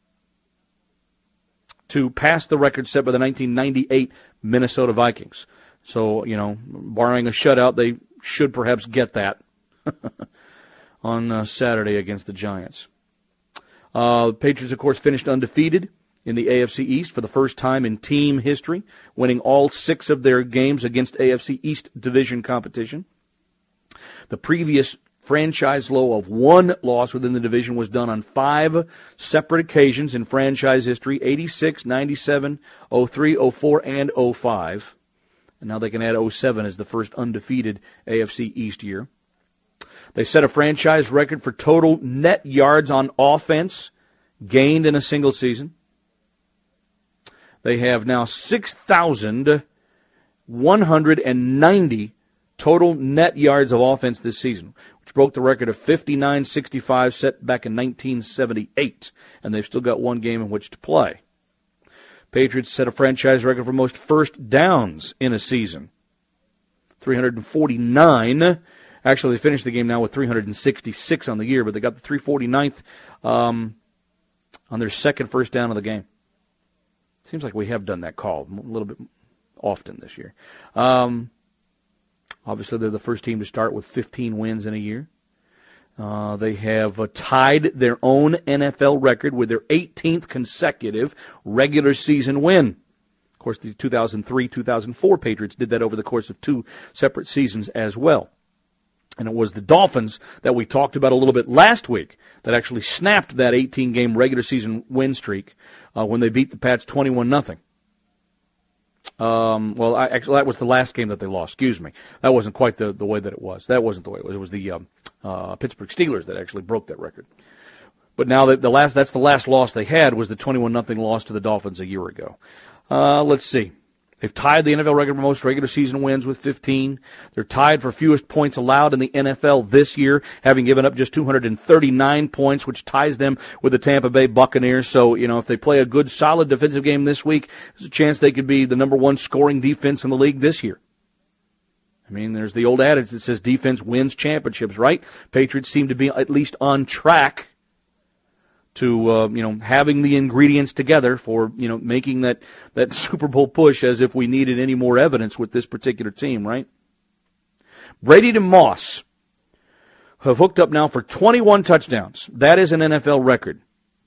To pass the record set by the 1998 Minnesota Vikings. So, barring a shutout, they should perhaps get that on Saturday against the Giants. Patriots, of course, finished undefeated in the AFC East for the first time in team history, winning all 6 of their games against AFC East division competition. The previous franchise low of 1 loss within the division was done on 5 separate occasions in franchise history, 86, 97, 03, 04, and 05. And now they can add 07 as the first undefeated AFC East year. They set a franchise record for total net yards on offense gained in a single season. They have now 6,190 total net yards of offense this season, which broke the record of 59-65 set back in 1978, and they've still got 1 game in which to play. Patriots set a franchise record for most first downs in a season, 349. Actually, they finished the game now with 366 on the year, but they got the 349th on their second first down of the game. Seems like we have done that call a little bit often this year. Obviously, they're the first team to start with 15 wins in a year. They have tied their own NFL record with their 18th consecutive regular season win. Of course, the 2003-2004 Patriots did that over the course of 2 separate seasons as well. And it was the Dolphins that we talked about a little bit last week that actually snapped that 18-game regular season win streak when they beat the Pats 21-0. Actually, that was the last game that they lost. Excuse me. That wasn't quite the way that it was. That wasn't the way it was. It was the Pittsburgh Steelers that actually broke that record. But now that's the last loss they had was the 21-0 loss to the Dolphins a year ago. Let's see. They've tied the NFL record for most regular season wins with 15. They're tied for fewest points allowed in the NFL this year, having given up just 239 points, which ties them with the Tampa Bay Buccaneers. So, if they play a good, solid defensive game this week, there's a chance they could be the number 1 scoring defense in the league this year. I mean, there's the old adage that says defense wins championships, right? Patriots seem to be at least on track to, having the ingredients together for, making that Super Bowl push as if we needed any more evidence with this particular team, right? Brady and Moss have hooked up now for 21 touchdowns. That is an NFL record.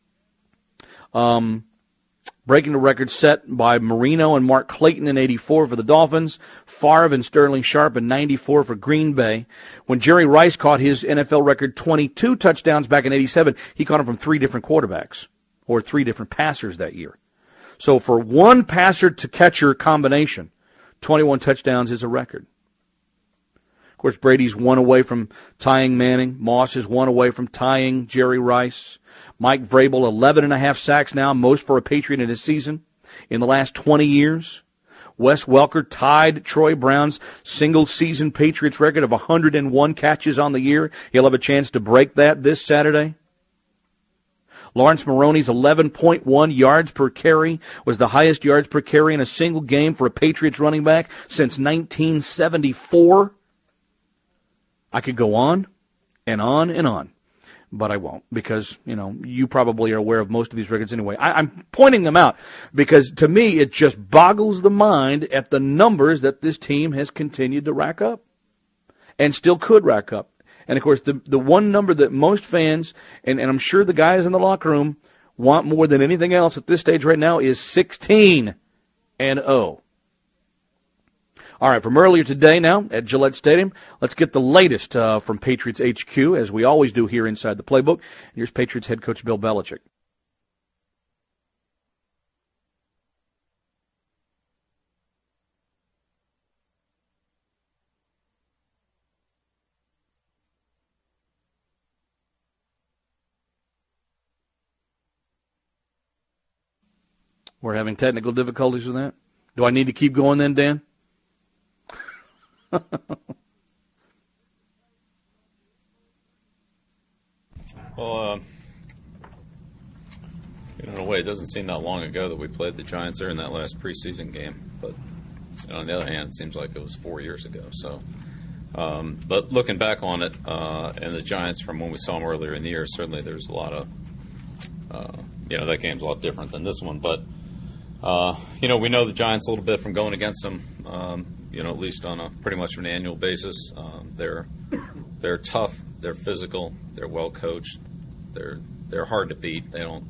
Breaking the record set by Marino and Mark Clayton in 84 for the Dolphins, Favre and Sterling Sharp in 94 for Green Bay. When Jerry Rice caught his NFL record 22 touchdowns back in 87, he caught them from 3 different quarterbacks, or 3 different passers that year. So for one passer-to-catcher combination, 21 touchdowns is a record. Of course, Brady's 1 away from tying Manning. Moss is 1 away from tying Jerry Rice. Mike Vrabel, 11.5 sacks now, most for a Patriot in his season in the last 20 years. Wes Welker tied Troy Brown's single-season Patriots record of 101 catches on the year. He'll have a chance to break that this Saturday. Lawrence Maroney's 11.1 yards per carry was the highest yards per carry in a single game for a Patriots running back since 1974. I could go on and on and on. But I won't because, you probably are aware of most of these records anyway. I'm pointing them out because, to me, it just boggles the mind at the numbers that this team has continued to rack up and still could rack up. And, of course, the one number that most fans, and I'm sure the guys in the locker room want more than anything else at this stage right now, is 16-0. All right, from earlier today now at Gillette Stadium, let's get the latest from Patriots HQ, as we always do here inside the playbook. Here's Patriots head coach Bill Belichick. We're having technical difficulties with that. Do I need to keep going then, Dan? Well, in a way, it doesn't seem that long ago that we played the Giants there in that last preseason game. But on the other hand, it seems like it was 4 years ago. So, but looking back on it, and the Giants from when we saw them earlier in the year, certainly there's a lot of, that game's a lot different than this one. But We know the Giants a little bit from going against them, at least on a pretty much an annual basis. They're tough, they're physical, they're well coached, they're hard to beat. They don't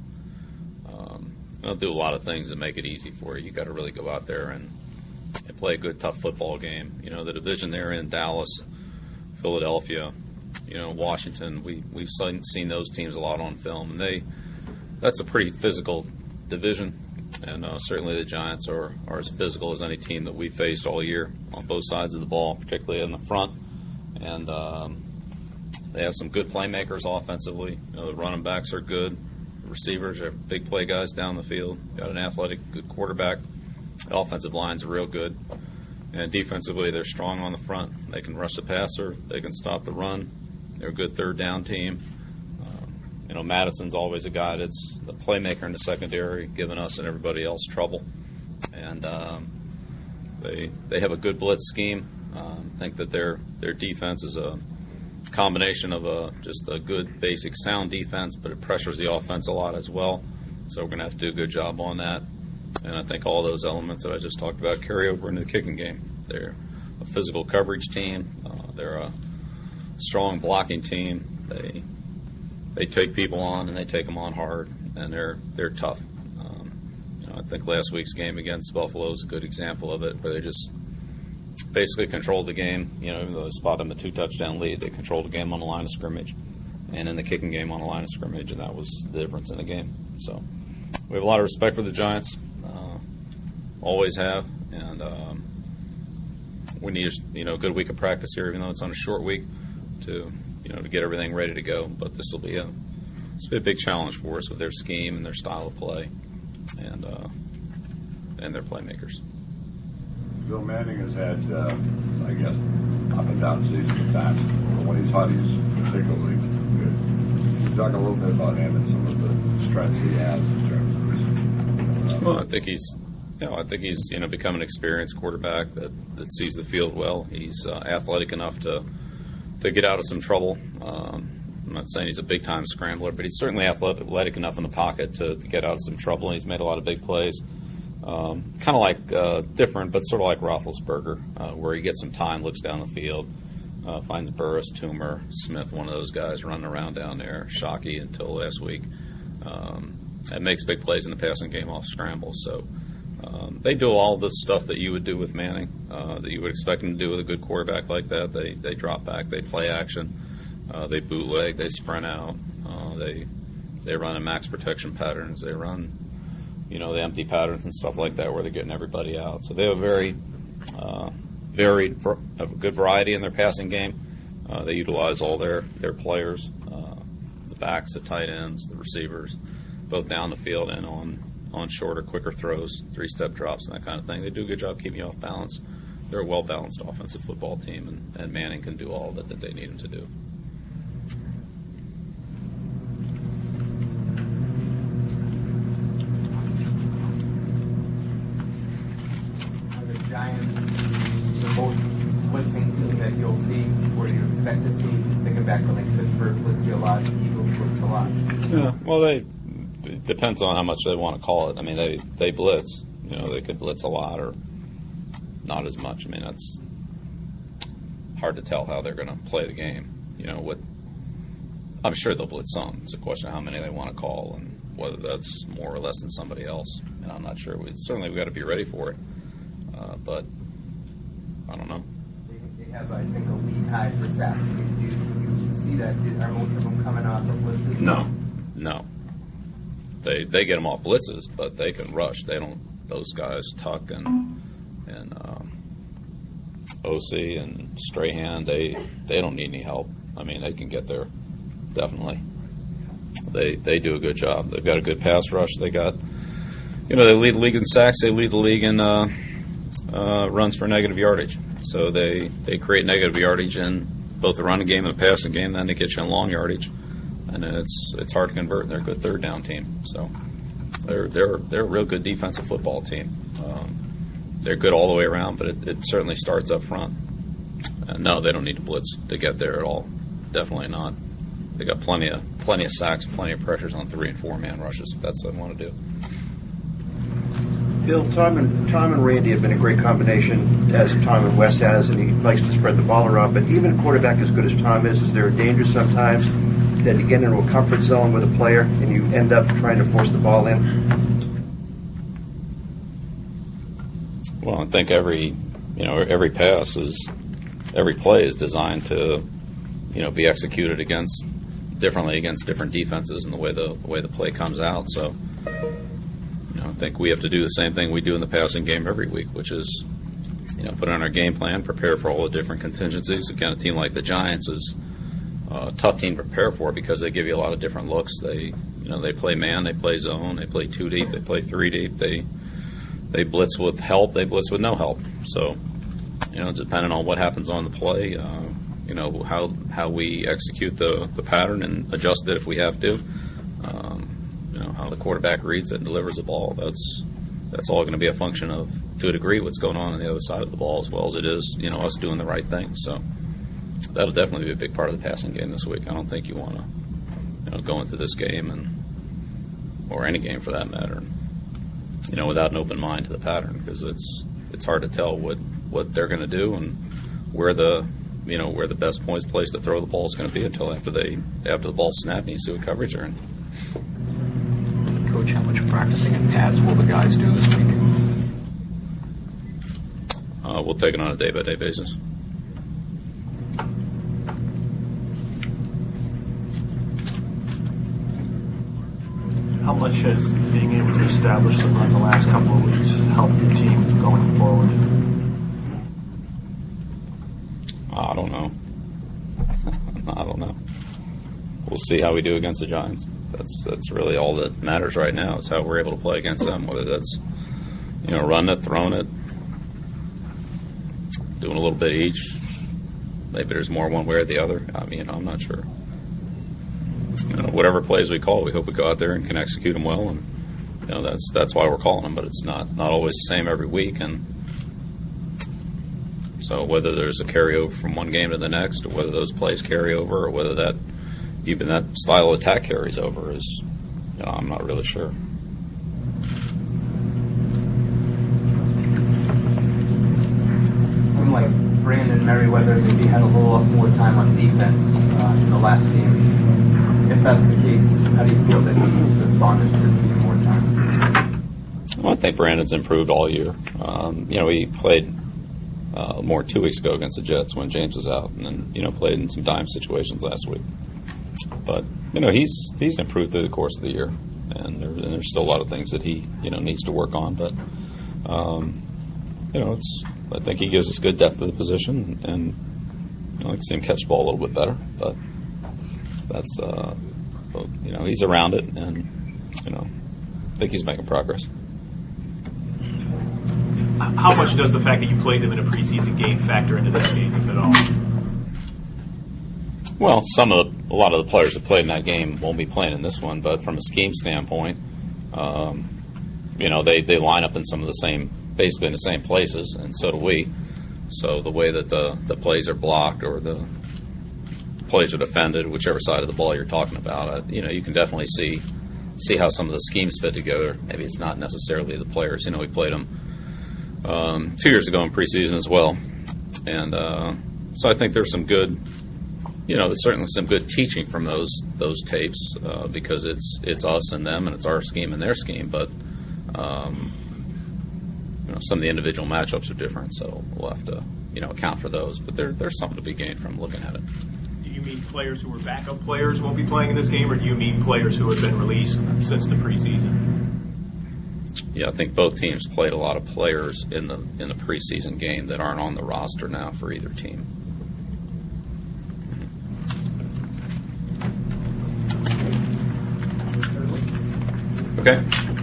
do a lot of things that make it easy for you. You got to really go out there and play a good, tough football game. The division they're in, Dallas, Philadelphia, Washington. We've seen those teams a lot on film, and that's a pretty physical division. And certainly the Giants are as physical as any team that we faced all year on both sides of the ball, particularly in the front. And they have some good playmakers offensively. The running backs are good. The receivers are big play guys down the field. Got an athletic, good quarterback. The offensive line's real good. And defensively, they're strong on the front. They can rush the passer. They can stop the run. They're a good third down team. Madison's always a guy that's the playmaker in the secondary, giving us and everybody else trouble. And they have a good blitz scheme. I think that their defense is a combination of just a good, basic, sound defense, but it pressures the offense a lot as well. So we're going to have to do a good job on that. And I think all those elements that I just talked about carry over into the kicking game. They're a physical coverage team. They're a strong blocking team. They take people on, and they take them on hard, and they're tough. I think last week's game against Buffalo is a good example of it, where they just basically controlled the game. Even though they spot them a 2-touchdown lead, they controlled the game on the line of scrimmage, and in the kicking game on the line of scrimmage, and that was the difference in the game. So we have a lot of respect for the Giants, always have, and we need a good week of practice here, even though it's on a short week, to get everything ready to go. But this will be a big challenge for us with their scheme and their style of play, and their playmakers. Bill Manning has had, I guess, up and down seasons at times. But when he's hot, he's particularly good. Can you talk a little bit about him and some of the strengths he has in terms of his? Well, I think he's become an experienced quarterback that sees the field well. He's athletic enough to get out of some trouble. I'm not saying he's a big-time scrambler, but he's certainly athletic enough in the pocket to get out of some trouble, and he's made a lot of big plays. Kind of like different, but sort of like Roethlisberger, where he gets some time, looks down the field, finds Burris, Toomer, Smith, one of those guys running around down there, Shockey until last week, and makes big plays in the passing game off scrambles. So they do all the stuff that you would do with Manning, that you would expect them to do with a good quarterback like that. They drop back, they play action, they bootleg, they sprint out, they run in max protection patterns, they run the empty patterns and stuff like that where they're getting everybody out. So they have a very a good variety in their passing game. They utilize all their players, the backs, the tight ends, the receivers, both down the field and on shorter, quicker throws, 3-step drops and that kind of thing. They do a good job keeping you off balance. They're a well-balanced offensive football team, and Manning can do all of it that they need him to do. Giants, the most blitzing team that you'll see, or you expect to see, thinking back to like Pittsburgh blitz you a lot, Eagles blitz a lot? Yeah, well, it depends on how much they want to call it. I mean, they blitz. They could blitz a lot or not as much. I mean, that's hard to tell how they're going to play the game. I'm sure they'll blitz some. It's a question of how many they want to call and whether that's more or less than somebody else. And I'm not sure. We've got to be ready for it. But I don't know. They have, I think, a league high for sacks. Do you see that? Are most of them coming off of blitzes? No. They get them off blitzes, but they can rush. They don't. Those guys, Tuck and OC and Strahan, they don't need any help. I mean, they can get there, definitely. They do a good job. They've got a good pass rush. They got, they lead the league in sacks. They lead the league in runs for negative yardage. So they create negative yardage in both the running game and the passing game. Then they get you in long yardage, and then it's hard to convert. They're a good third down team. So they're a real good defensive football team. They're good all the way around, but it certainly starts up front. No, they don't need to blitz to get there at all. Definitely not. They got plenty of sacks, plenty of pressures on 3- and 4-man rushes if that's what they want to do. Bill, Tom and Randy have been a great combination, as Tom and Wes has, and he likes to spread the ball around. But even a quarterback as good as Tom is there a danger sometimes that you get into a comfort zone with a player and you end up trying to force the ball in? Well, I think every play is designed to, be executed differently against different defenses and the way the play comes out. So, I think we have to do the same thing we do in the passing game every week, which is, put on our game plan, prepare for all the different contingencies. Again, a team like the Giants is a tough team to prepare for because they give you a lot of different looks. They play man, they play zone, they play 2 deep, they play 3 deep, they blitz with help, they blitz with no help. So, depending on what happens on the play, how we execute the pattern and adjust it if we have to. How the quarterback reads it and delivers the ball. That's all going to be a function of, to a degree, what's going on the other side of the ball, as well as it is, us doing the right thing. So that'll definitely be a big part of the passing game this week. I don't think you want to, go into this game or any game for that matter, without an open mind to the pattern, because it's hard to tell what they're going to do and where the best place to throw the ball is going to be until after the ball's snapped and you see what coverage they're in. Coach, how much practicing in pads will the guys do this week? We'll take it on a day-by-day basis. How much has being able to establish the run the last couple of weeks helped your team going forward? I don't know. We'll see how we do against the Giants. That's really all that matters right now, is how we're able to play against them, whether that's, running it, throwing it, doing a little bit each. Maybe there's more one way or the other. I'm not sure. Whatever plays we call, we hope we go out there and can execute them well, and that's why we're calling them. But it's not always the same every week, and so whether there's a carryover from one game to the next, or whether those plays carry over, or whether that style of attack carries over, is I'm not really sure. It seemed like Brandon Merriweather maybe had a little more time on defense in the last game. If that's the case, how do you feel that he responded to seeing more time? Well, I think Brandon's improved all year. He played more 2 weeks ago against the Jets when James was out, and then played in some dime situations last week. But he's improved through the course of the year, and there's still a lot of things that he needs to work on. But I think he gives us good depth of the position, and I'd like to see him catch the ball a little bit better. But that's he's around it, and I think he's making progress. How much does the fact that you played them in a preseason game factor into this game, if at all? Well, a lot of the players that played in that game won't be playing in this one, but from a scheme standpoint, they line up in basically in the same places, and so do we. So the way that the plays are blocked or the plays are defended, whichever side of the ball you're talking about, you can definitely see how some of the schemes fit together. Maybe it's not necessarily the players. We played them 2 years ago in preseason as well, and so I think there's some good. There's certainly some good teaching from those tapes because it's us and them, and it's our scheme and their scheme. But some of the individual matchups are different, so we'll have to account for those. But there's something to be gained from looking at it. Do you mean players who were backup players won't be playing in this game, or do you mean players who have been released since the preseason? Yeah, I think both teams played a lot of players in the preseason game that aren't on the roster now for either team. Okay.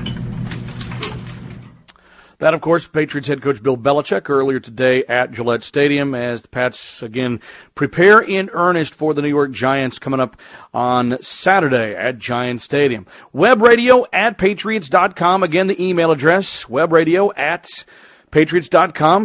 That, of course, Patriots head coach Bill Belichick earlier today at Gillette Stadium as the Pats, again, prepare in earnest for the New York Giants coming up on Saturday at Giant Stadium. Webradio@patriots.com. Again, the email address, webradio@ Patriots.com,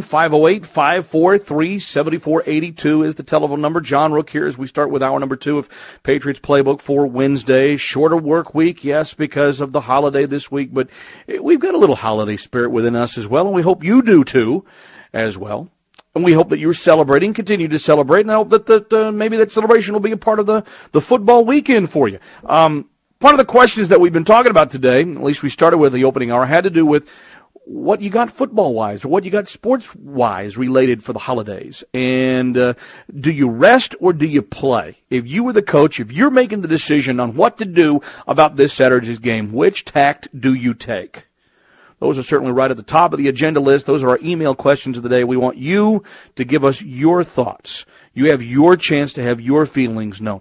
508-543-7482 is the telephone number. John Rook here as we start with hour number 2 of Patriots Playbook for Wednesday. Shorter work week, yes, because of the holiday this week, but we've got a little holiday spirit within us as well, and we hope you do too as well. And we hope that you're celebrating, continue to celebrate, and I hope that maybe that celebration will be a part of the football weekend for you. Part of the questions that we've been talking about today, at least we started with the opening hour, had to do with what you got football-wise or what you got sports-wise related for the holidays. And do you rest or do you play? If you were the coach, if you're making the decision on what to do about this Saturday's game, which tact do you take? Those are certainly right at the top of the agenda list. Those are our email questions of the day. We want you to give us your thoughts. You have your chance to have your feelings known.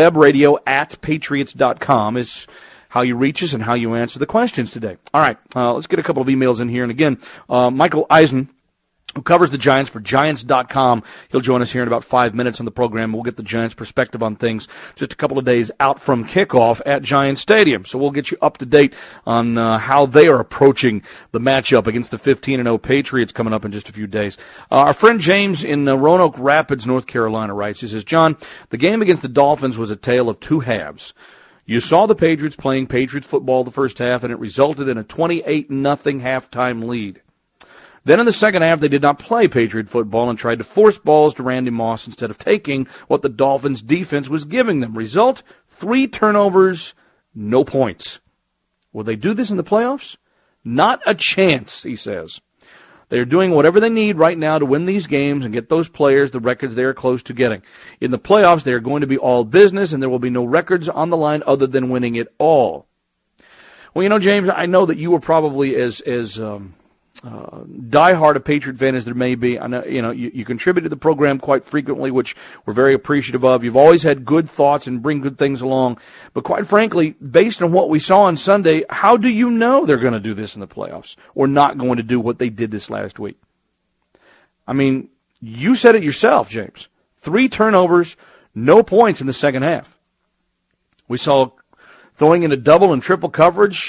webradio@patriots.com is how you reach us and how you answer the questions today. All right, let's get a couple of emails in here. And again, Michael Eisen, who covers the Giants for Giants.com, he'll join us here in about 5 minutes on the program. We'll get the Giants' perspective on things just a couple of days out from kickoff at Giants Stadium. So we'll get you up to date on how they are approaching the matchup against the 15-0 Patriots coming up in just a few days. Our friend James in Roanoke Rapids, North Carolina, writes, he says, John, the game against the Dolphins was a tale of two halves. You saw the Patriots playing Patriots football the first half, and it resulted in a 28-0 halftime lead. Then in the second half, they did not play Patriot football and tried to force balls to Randy Moss instead of taking what the Dolphins' defense was giving them. Result, 3 turnovers, no points. Will they do this in the playoffs? Not a chance, he says. They are doing whatever they need right now to win these games and get those players the records they are close to getting. In the playoffs, they are going to be all business, and there will be no records on the line other than winning it all. Well, you know, James, I know that you were probably as diehard a Patriot fan as there may be. I know, you contribute to the program quite frequently, which we're very appreciative of. You've always had good thoughts and bring good things along. But quite frankly, based on what we saw on Sunday, how do you know they're going to do this in the playoffs or not going to do what they did this last week? I mean, you said it yourself, James. 3 turnovers, no points in the second half. We saw throwing into double and triple coverage,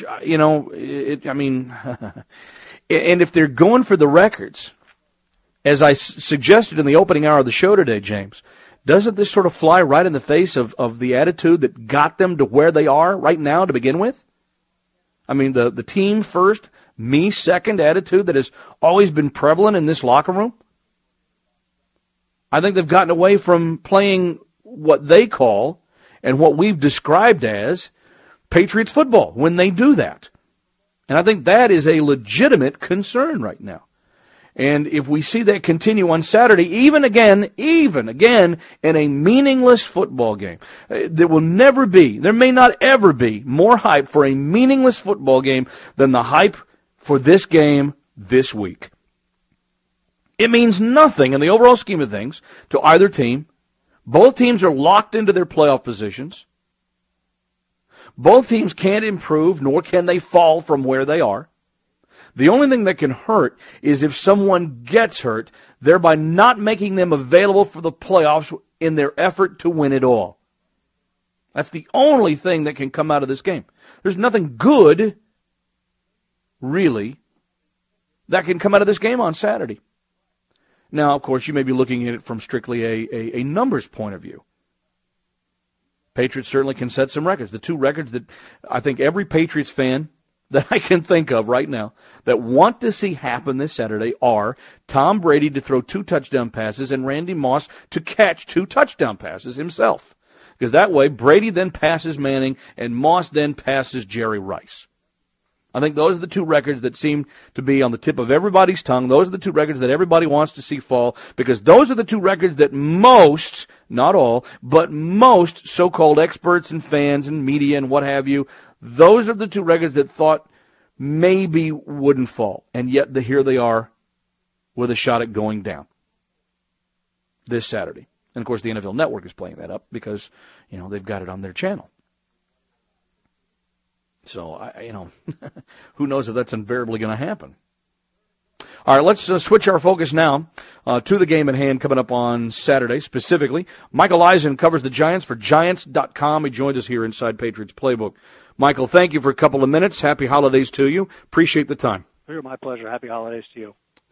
and if they're going for the records, as I suggested in the opening hour of the show today, James, doesn't this sort of fly right in the face of the attitude that got them to where they are right now to begin with? I mean, the team first, me second attitude that has always been prevalent in this locker room? I think they've gotten away from playing what they call and what we've described as Patriots football when they do that. And I think that is a legitimate concern right now. And if we see that continue on Saturday, even again, in a meaningless football game, there may not ever be more hype for a meaningless football game than the hype for this game this week. It means nothing in the overall scheme of things to either team. Both teams are locked into their playoff positions. Both teams can't improve, nor can they fall from where they are. The only thing that can hurt is if someone gets hurt, thereby not making them available for the playoffs in their effort to win it all. That's the only thing that can come out of this game. There's nothing good, really, that can come out of this game on Saturday. Now, of course, you may be looking at it from strictly a numbers point of view. Patriots certainly can set some records. The 2 records that I think every Patriots fan that I can think of right now that want to see happen this Saturday are Tom Brady to throw 2 touchdown passes and Randy Moss to catch 2 touchdown passes himself. Because that way, Brady then passes Manning and Moss then passes Jerry Rice. I think those are the 2 records that seem to be on the tip of everybody's tongue. Those are the 2 records that everybody wants to see fall, because those are the 2 records that most, not all, but most so-called experts and fans and media and what have you, those are the 2 records that thought maybe wouldn't fall. And yet here they are with a shot at going down this Saturday. And, of course, the NFL Network is playing that up because, they've got it on their channel. So, who knows if that's invariably going to happen. All right, let's switch our focus now to the game at hand coming up on Saturday specifically. Michael Eisen covers the Giants for Giants.com. He joins us here inside Patriots Playbook. Michael, thank you for a couple of minutes. Happy holidays to you. Appreciate the time. My pleasure. Happy holidays to you.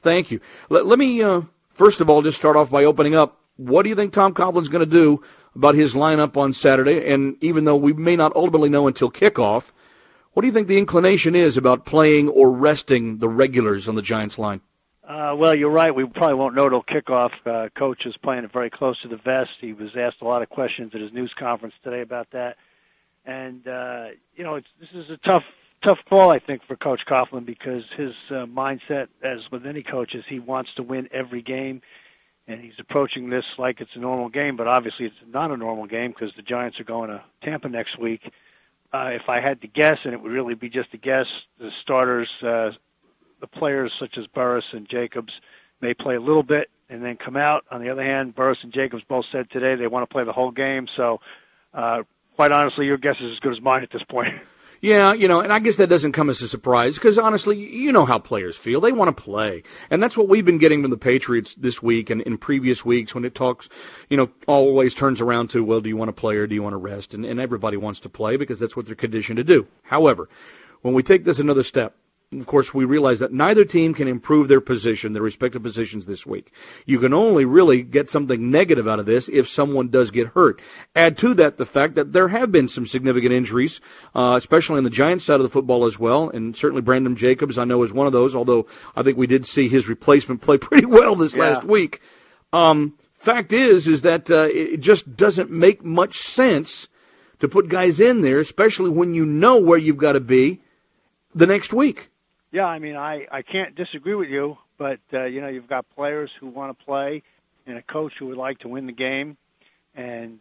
Thank you. Let me, first of all, just start off by opening up. What do you think Tom Coughlin's going to do about his lineup on Saturday? And even though we may not ultimately know until kickoff, what do you think the inclination is about playing or resting the regulars on the Giants line? Well, you're right. We probably won't know till kickoff. Coach is playing it very close to the vest. He was asked a lot of questions at his news conference today about that. And, this is a tough call, I think, for Coach Coughlin, because his mindset, as with any coach, is he wants to win every game. And he's approaching this like it's a normal game, but obviously it's not a normal game because the Giants are going to Tampa next week. If I had to guess, and it would really be just a guess, the starters, the players such as Burris and Jacobs may play a little bit and then come out. On the other hand, Burris and Jacobs both said today they want to play the whole game. So, quite honestly, your guess is as good as mine at this point. Yeah, and I guess that doesn't come as a surprise because, honestly, you know how players feel. They want to play. And that's what we've been getting from the Patriots this week and in previous weeks when it talks, always turns around to, well, do you want to play or do you want to rest? And everybody wants to play because that's what they're conditioned to do. However, when we take this another step, of course, we realize that neither team can improve their respective positions this week. You can only really get something negative out of this if someone does get hurt. Add to that the fact that there have been some significant injuries, especially on the Giants side of the football as well, and certainly Brandon Jacobs, I know, is one of those, although I think we did see his replacement play pretty well this last week. Fact is that it just doesn't make much sense to put guys in there, especially when you know where you've got to be the next week. Yeah, I mean, I can't disagree with you, but, you've got players who want to play and a coach who would like to win the game. And,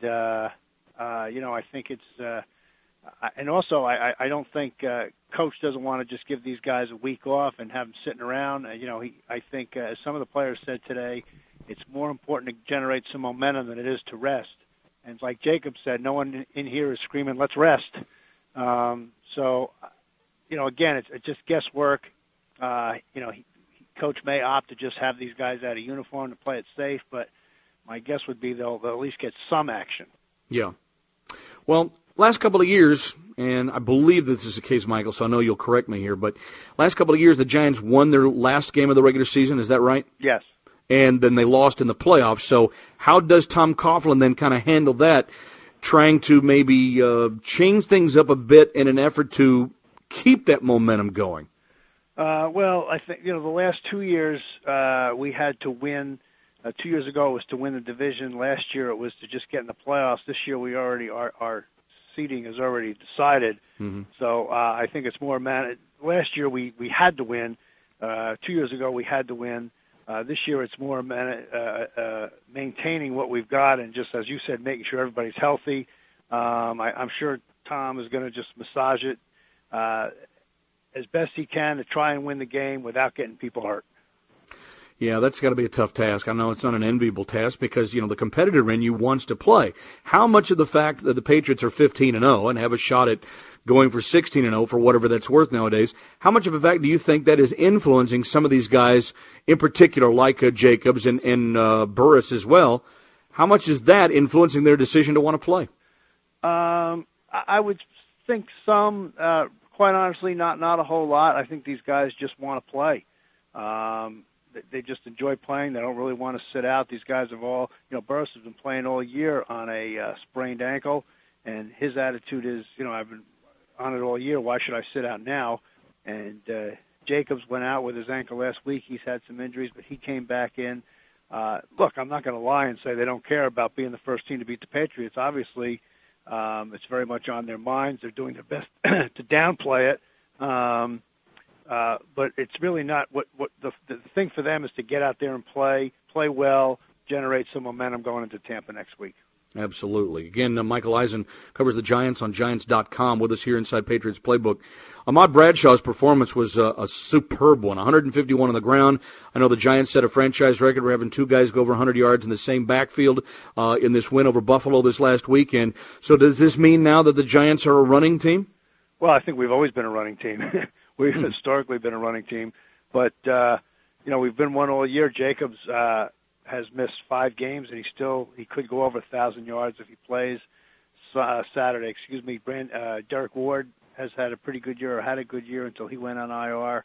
I think it's and also I don't think coach doesn't want to just give these guys a week off and have them sitting around. I think, as some of the players said today, it's more important to generate some momentum than it is to rest. And like Jacob said, no one in here is screaming, let's rest. Again, it's just guesswork. Coach may opt to just have these guys out of uniform to play it safe, but my guess would be they'll at least get some action. Yeah. Well, last couple of years, and I believe this is the case, Michael, so I know you'll correct me here, but last couple of years the Giants won their last game of the regular season. Is that right? Yes. And then they lost in the playoffs. So how does Tom Coughlin then kind of handle that, trying to maybe change things up a bit in an effort to keep that momentum going? Well, I think, the last 2 years we had to win. 2 years ago it was to win the division. Last year it was to just get in the playoffs. This year we already our seeding is already decided. Mm-hmm. So I think it's more last year we had to win. 2 years ago we had to win. This year it's more maintaining what we've got and just, as you said, making sure everybody's healthy. I'm sure Tom is going to just massage it as best he can to try and win the game without getting people hurt. Yeah, that's got to be a tough task. I know it's not an enviable task because, the competitor in you wants to play. How much of the fact that the Patriots are 15-0 and have a shot at going for 16-0 for whatever that's worth nowadays, how much of a fact do you think that is influencing some of these guys in particular, like Jacobs and Burris as well? How much is that influencing their decision to want to play? I would think some. Quite honestly, not a whole lot. I think these guys just want to play. They just enjoy playing. They don't really want to sit out. These guys have all, Burris has been playing all year on a sprained ankle, and his attitude is, I've been on it all year. Why should I sit out now? And Jacobs went out with his ankle last week. He's had some injuries, but he came back in. Look, I'm not going to lie and say they don't care about being the first team to beat the Patriots. Obviously, it's very much on their minds. They're doing their best to downplay it. But it's really not what the thing for them is to get out there and play well, generate some momentum going into Tampa next week. Absolutely. Again, Michael Eisen covers the Giants on Giants.com with us here inside Patriots Playbook. Ahmad Bradshaw's performance was a superb one, 151 on the ground. I know the Giants set a franchise record. We're having two guys go over 100 yards in the same backfield in this win over Buffalo this last weekend. So does this mean now that the Giants are a running team? Well, I think we've always been a running team. We've historically been a running team. But, we've been one all year. Jacobs has missed 5 games, and he could go over 1,000 yards if he plays Saturday. Derek Ward has had a pretty good year, or had a good year until he went on IR.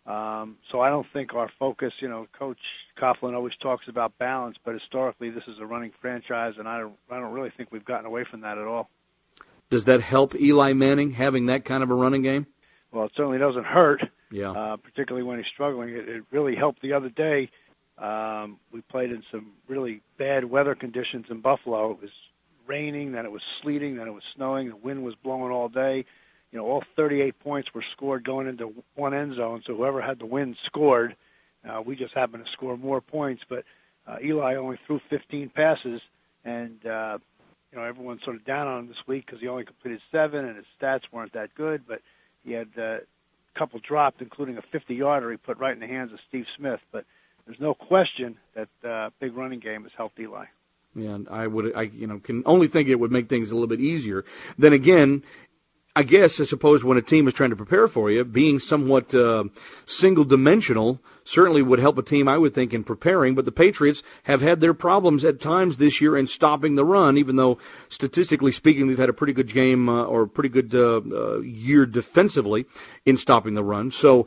So I don't think our focus, Coach Coughlin always talks about balance, but historically this is a running franchise, and I don't really think we've gotten away from that at all. Does that help Eli Manning, having that kind of a running game? Well, it certainly doesn't hurt, particularly when he's struggling. It really helped the other day. We played in some really bad weather conditions in Buffalo. It was raining, then it was sleeting, then it was snowing, the wind was blowing all day. All 38 points were scored going into one end zone, so whoever had the win scored. We just happened to score more points, but Eli only threw 15 passes, and everyone's sort of down on him this week because he only completed 7, and his stats weren't that good, but he had a couple dropped, including a 50-yarder he put right in the hands of Steve Smith. But there's no question that big running game has helped Eli. Yeah, and I can only think it would make things a little bit easier. Then again, I suppose when a team is trying to prepare for you, being somewhat single-dimensional certainly would help a team, I would think, in preparing. But the Patriots have had their problems at times this year in stopping the run, even though statistically speaking they've had a pretty good game or a pretty good year defensively in stopping the run. So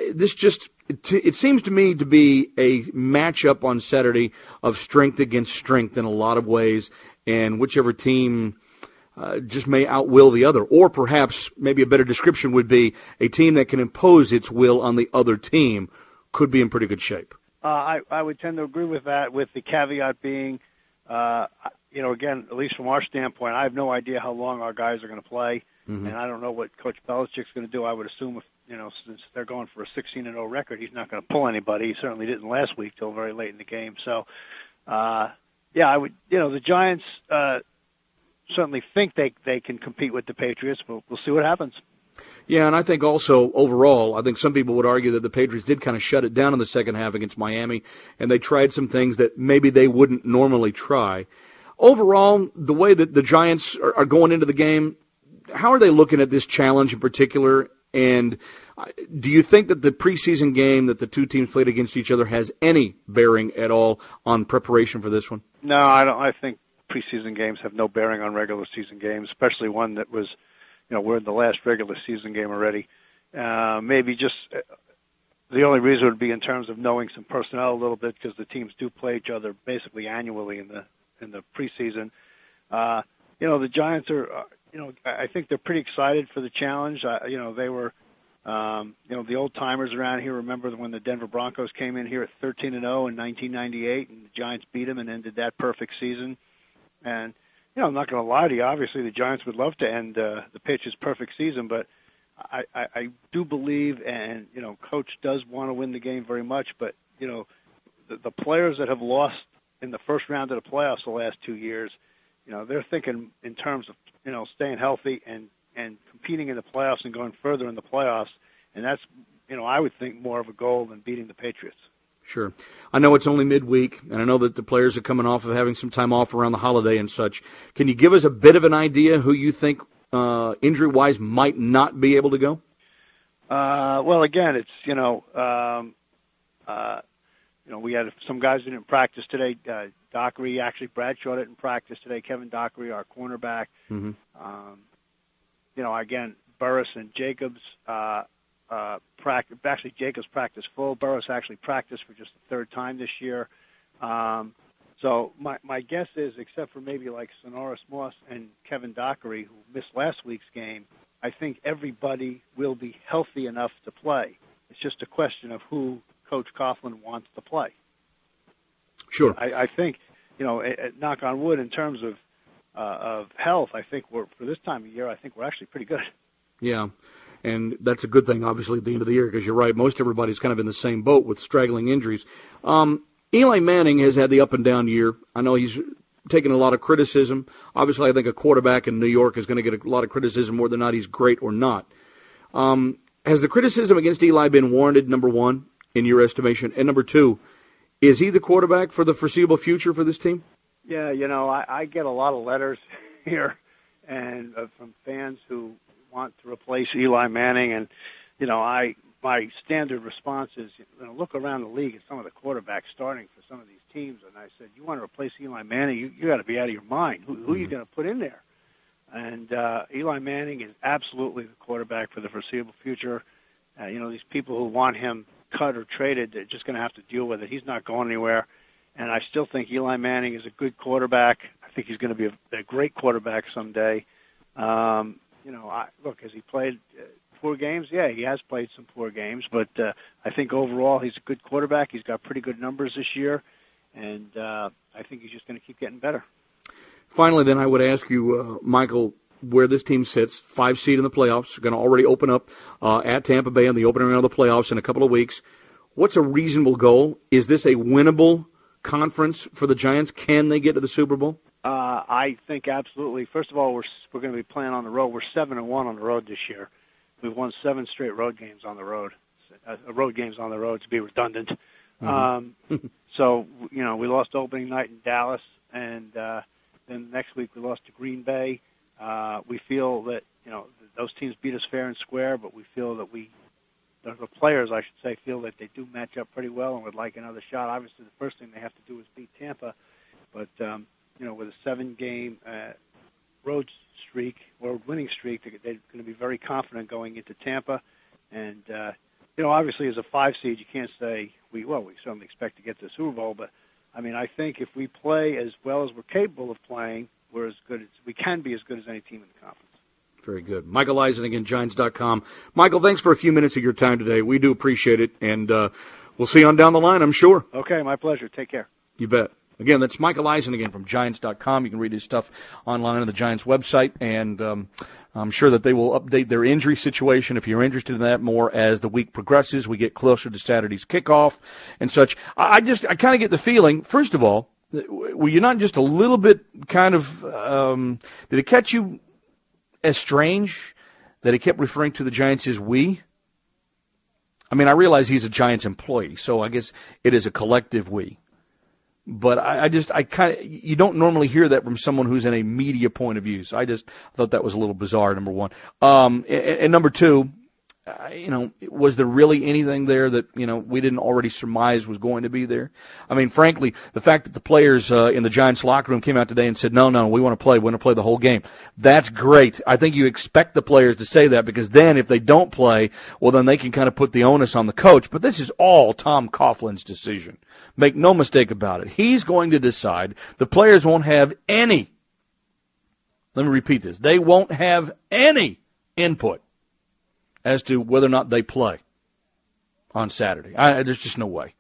it seems to me to be a matchup on Saturday of strength against strength in a lot of ways, and whichever team just may outwill the other. Or perhaps maybe a better description would be a team that can impose its will on the other team could be in pretty good shape. I would tend to agree with that, with the caveat being, again, at least from our standpoint, I have no idea how long our guys are going to play, and I don't know what Coach Belichick's going to do. I would assume, since they're going for a 16-0 record, he's not going to pull anybody. He certainly didn't last week till very late in the game. So, I would, the Giants certainly think they can compete with the Patriots, but we'll see what happens. Yeah, and I think also overall, I think some people would argue that the Patriots did kind of shut it down in the second half against Miami, and they tried some things that maybe they wouldn't normally try. Overall, the way that the Giants are going into the game, how are they looking at this challenge in particular? And do you think that the preseason game that the two teams played against each other has any bearing at all on preparation for this one? No, I don't. I think preseason games have no bearing on regular season games, especially one that was, we're in the last regular season game already. Maybe just the only reason would be in terms of knowing some personnel a little bit, because the teams do play each other basically annually in the preseason. The Giants are, I think they're pretty excited for the challenge. They were, the old timers around here remember when the Denver Broncos came in here at 13-0 in 1998, and the Giants beat them and ended that perfect season. And, I'm not going to lie to you. Obviously, the Giants would love to end the Patriots' perfect season, but I do believe, and, Coach does want to win the game very much, but, the players that have lost in the first round of the playoffs the last 2 years, they're thinking in terms of, staying healthy and competing in the playoffs and going further in the playoffs, and that's, I would think more of a goal than beating the Patriots. Sure. I know it's only midweek, and I know that the players are coming off of having some time off around the holiday and such. Can you give us a bit of an idea who you think injury-wise might not be able to go? Well, again, it's, we had some guys who didn't practice today. Dockery, actually Bradshaw didn't practice today. Kevin Dockery, our cornerback. Mm-hmm. Again, Burris and Jacobs actually Jacobs practiced full. Burris actually practiced for just the third time this year. So my guess is, except for maybe like Sonoris Moss and Kevin Dockery, who missed last week's game, I think everybody will be healthy enough to play. It's just a question of who Coach Coughlin wants to play. Sure. I think, knock on wood, in terms of health, I think for this time of year, I think we're actually pretty good. Yeah. And that's a good thing, obviously, at the end of the year, because you're right. Most everybody's kind of in the same boat with straggling injuries. Eli Manning has had the up-and-down year. I know he's taken a lot of criticism. Obviously, I think a quarterback in New York is going to get a lot of criticism whether or not he's great or not. Has the criticism against Eli been warranted, number one, in your estimation? And number two, is he the quarterback for the foreseeable future for this team? Yeah, I get a lot of letters here and from fans who want to replace Eli Manning, and my standard response is, look around the league at some of the quarterbacks starting for some of these teams, and I said, you want to replace Eli Manning, you got to be out of your mind. Who are you going to put in there? And Eli Manning is absolutely the quarterback for the foreseeable future. These people who want him cut or traded, they're just going to have to deal with it. He's not going anywhere. And I still think Eli Manning is a good quarterback. I think he's going to be a great quarterback someday. Look, has he played poor games? Yeah, he has played some poor games, but I think overall he's a good quarterback. He's got pretty good numbers this year, and I think he's just going to keep getting better. Finally, then, I would ask you, Michael, where this team sits, 5 seed in the playoffs, going to already open up at Tampa Bay in the opening round of the playoffs in a couple of weeks. What's a reasonable goal? Is this a winnable conference for the Giants? Can they get to the Super Bowl? I think absolutely. First of all, we're going to be playing on the road. We're 7-1 on the road this year. We've won 7 straight road games on the road. Road games on the road, to be redundant. Mm-hmm. So we lost opening night in Dallas, and then next week we lost to Green Bay. We feel that those teams beat us fair and square, but we feel that the players, I should say, feel that they do match up pretty well and would like another shot. Obviously, the first thing they have to do is beat Tampa, but with a 7-game road streak or winning streak, they're going to be very confident going into Tampa. And obviously, as a 5 seed, you can't say we certainly expect to get to the Super Bowl, but I think if we play as well as we're capable of playing, we can be as good as any team in the conference. Very good. Michael Eisen, again, Giants.com. Michael, thanks for a few minutes of your time today. We do appreciate it, and we'll see you on down the line, I'm sure. Okay, my pleasure. Take care. You bet. Again, that's Michael Eisen, again, from Giants.com. You can read his stuff online on the Giants website, and I'm sure that they will update their injury situation if you're interested in that more as the week progresses. We get closer to Saturday's kickoff and such. I kind of get the feeling, first of all, were you not just a little bit kind of, did it catch you as strange that he kept referring to the Giants as we? I realize he's a Giants employee, so I guess it is a collective we. But you don't normally hear that from someone who's in a media point of view. So I just thought that was a little bizarre, number one. And number two, was there really anything there that, we didn't already surmise was going to be there? Frankly, the fact that the players in the Giants locker room came out today and said, no, we want to play the whole game. That's great. I think you expect the players to say that, because then if they don't play, well, then they can kind of put the onus on the coach. But this is all Tom Coughlin's decision. Make no mistake about it. He's going to decide. The players won't have any. Let me repeat this. They won't have any input as to whether or not they play on Saturday. There's just no way.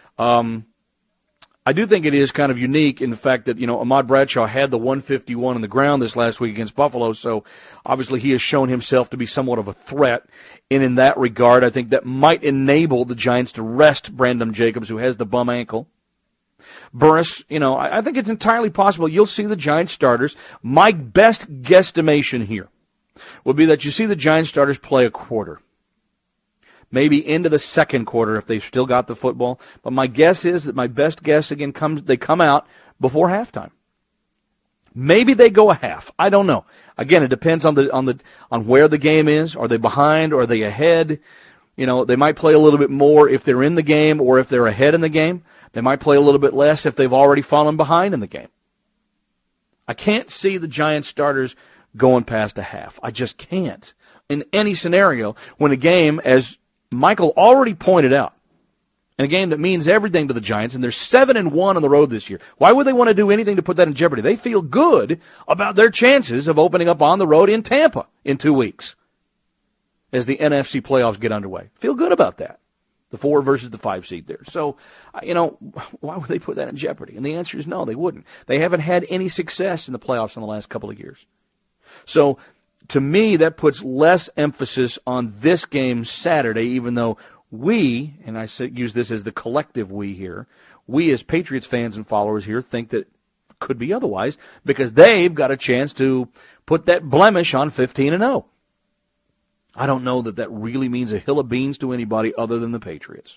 I do think it is kind of unique in the fact that, Ahmad Bradshaw had the 151 on the ground this last week against Buffalo, so obviously he has shown himself to be somewhat of a threat. And in that regard, I think that might enable the Giants to rest Brandon Jacobs, who has the bum ankle. Burris, I think it's entirely possible you'll see the Giants starters. My best guesstimation here would be that you see the Giants starters play a quarter. Maybe into the second quarter if they've still got the football. But my guess is that my best guess, again, they come out before halftime. Maybe they go a half. I don't know. Again, it depends on where the game is. Are they behind? Or are they ahead? They might play a little bit more if they're in the game or if they're ahead in the game. They might play a little bit less if they've already fallen behind in the game. I can't see the Giants starters going past a half. I just can't. In any scenario, when a game, as Michael already pointed out, in a game that means everything to the Giants, and they're 7-1 on the road this year, why would they want to do anything to put that in jeopardy? They feel good about their chances of opening up on the road in Tampa in 2 weeks as the NFC playoffs get underway. Feel good about that. The 4 versus the 5 seed there. So, why would they put that in jeopardy? And the answer is no, they wouldn't. They haven't had any success in the playoffs in the last couple of years. So, to me, that puts less emphasis on this game Saturday, even though we, and I use this as the collective we here, we as Patriots fans and followers here think that it could be otherwise because they've got a chance to put that blemish on 15-0. I don't know that really means a hill of beans to anybody other than the Patriots.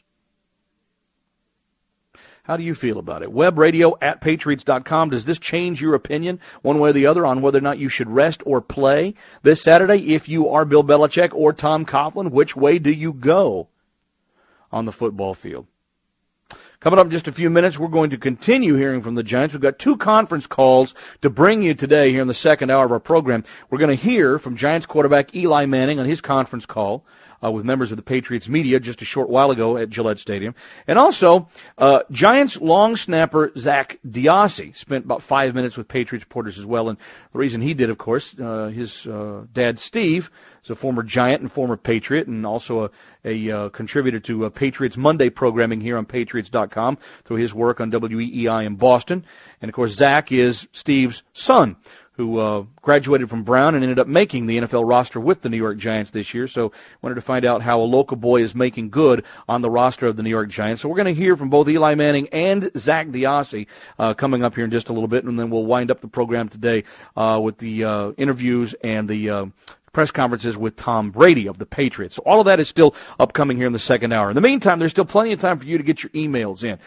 How do you feel about it? webradio@patriots.com. Does this change your opinion one way or the other on whether or not you should rest or play this Saturday? If you are Bill Belichick or Tom Coughlin, which way do you go on the football field? Coming up in just a few minutes, we're going to continue hearing from the Giants. We've got 2 conference calls to bring you today here in the second hour of our program. We're going to hear from Giants quarterback Eli Manning on his conference call with members of the Patriots media just a short while ago at Gillette Stadium. And also, Giants long snapper Zach Diassi spent about 5 minutes with Patriots reporters as well. And the reason he did, of course, his dad Steve is a former Giant and former Patriot, and also a contributor to Patriots Monday programming here on Patriots.com through his work on WEEI in Boston. And, of course, Zach is Steve's son, who graduated from Brown and ended up making the NFL roster with the New York Giants this year. So wanted to find out how a local boy is making good on the roster of the New York Giants. So we're going to hear from both Eli Manning and Zach Diassi coming up here in just a little bit, and then we'll wind up the program today with the interviews and the press conferences with Tom Brady of the Patriots. So all of that is still upcoming here in the second hour. In the meantime, there's still plenty of time for you to get your emails in.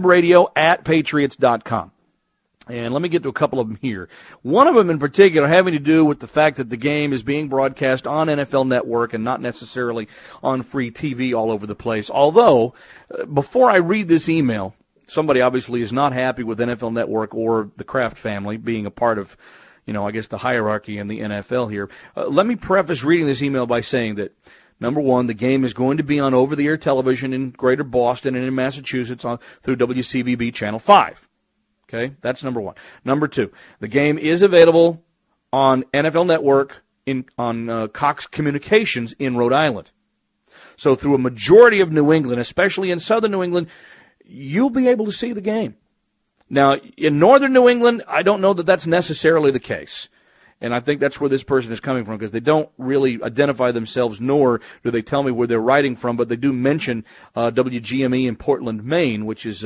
webradio@patriots.com. And let me get to a couple of them here. One of them in particular having to do with the fact that the game is being broadcast on NFL Network and not necessarily on free TV all over the place. Although, before I read this email, somebody obviously is not happy with NFL Network or the Kraft family being a part of, I guess the hierarchy in the NFL here. Let me preface reading this email by saying that, number one, the game is going to be on over-the-air television in Greater Boston and in Massachusetts through WCVB Channel 5. Okay, that's number one. Number two, the game is available on NFL Network on Cox Communications in Rhode Island. So through a majority of New England, especially in southern New England, you'll be able to see the game. Now, in northern New England, I don't know that that's necessarily the case. And I think that's where this person is coming from, because they don't really identify themselves, nor do they tell me where they're writing from, but they do mention WGME in Portland, Maine, which is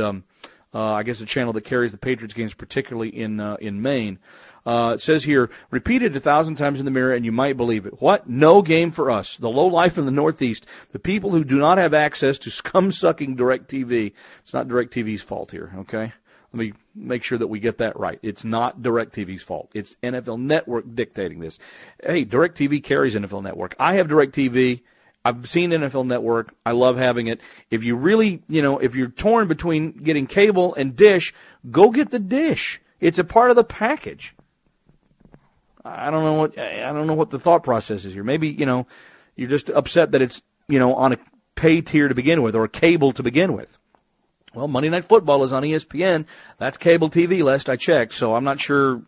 I guess a channel that carries the Patriots games, particularly in Maine. It says here, repeated 1,000 times in the mirror, and you might believe it. What? No game for us. The low life in the Northeast. The people who do not have access to scum-sucking DirecTV. It's not DirecTV's fault here, okay? Let me make sure that we get that right. It's not DirecTV's fault. It's NFL Network dictating this. Hey, DirecTV carries NFL Network. I have DirecTV. I've seen NFL Network. I love having it. If you really, if you're torn between getting cable and dish, go get the dish. It's a part of the package. I don't know what the thought process is here. Maybe, you're just upset that it's, on a pay tier to begin with or a cable to begin with. Well, Monday Night Football is on ESPN. That's cable TV, last I checked. So I'm not sure,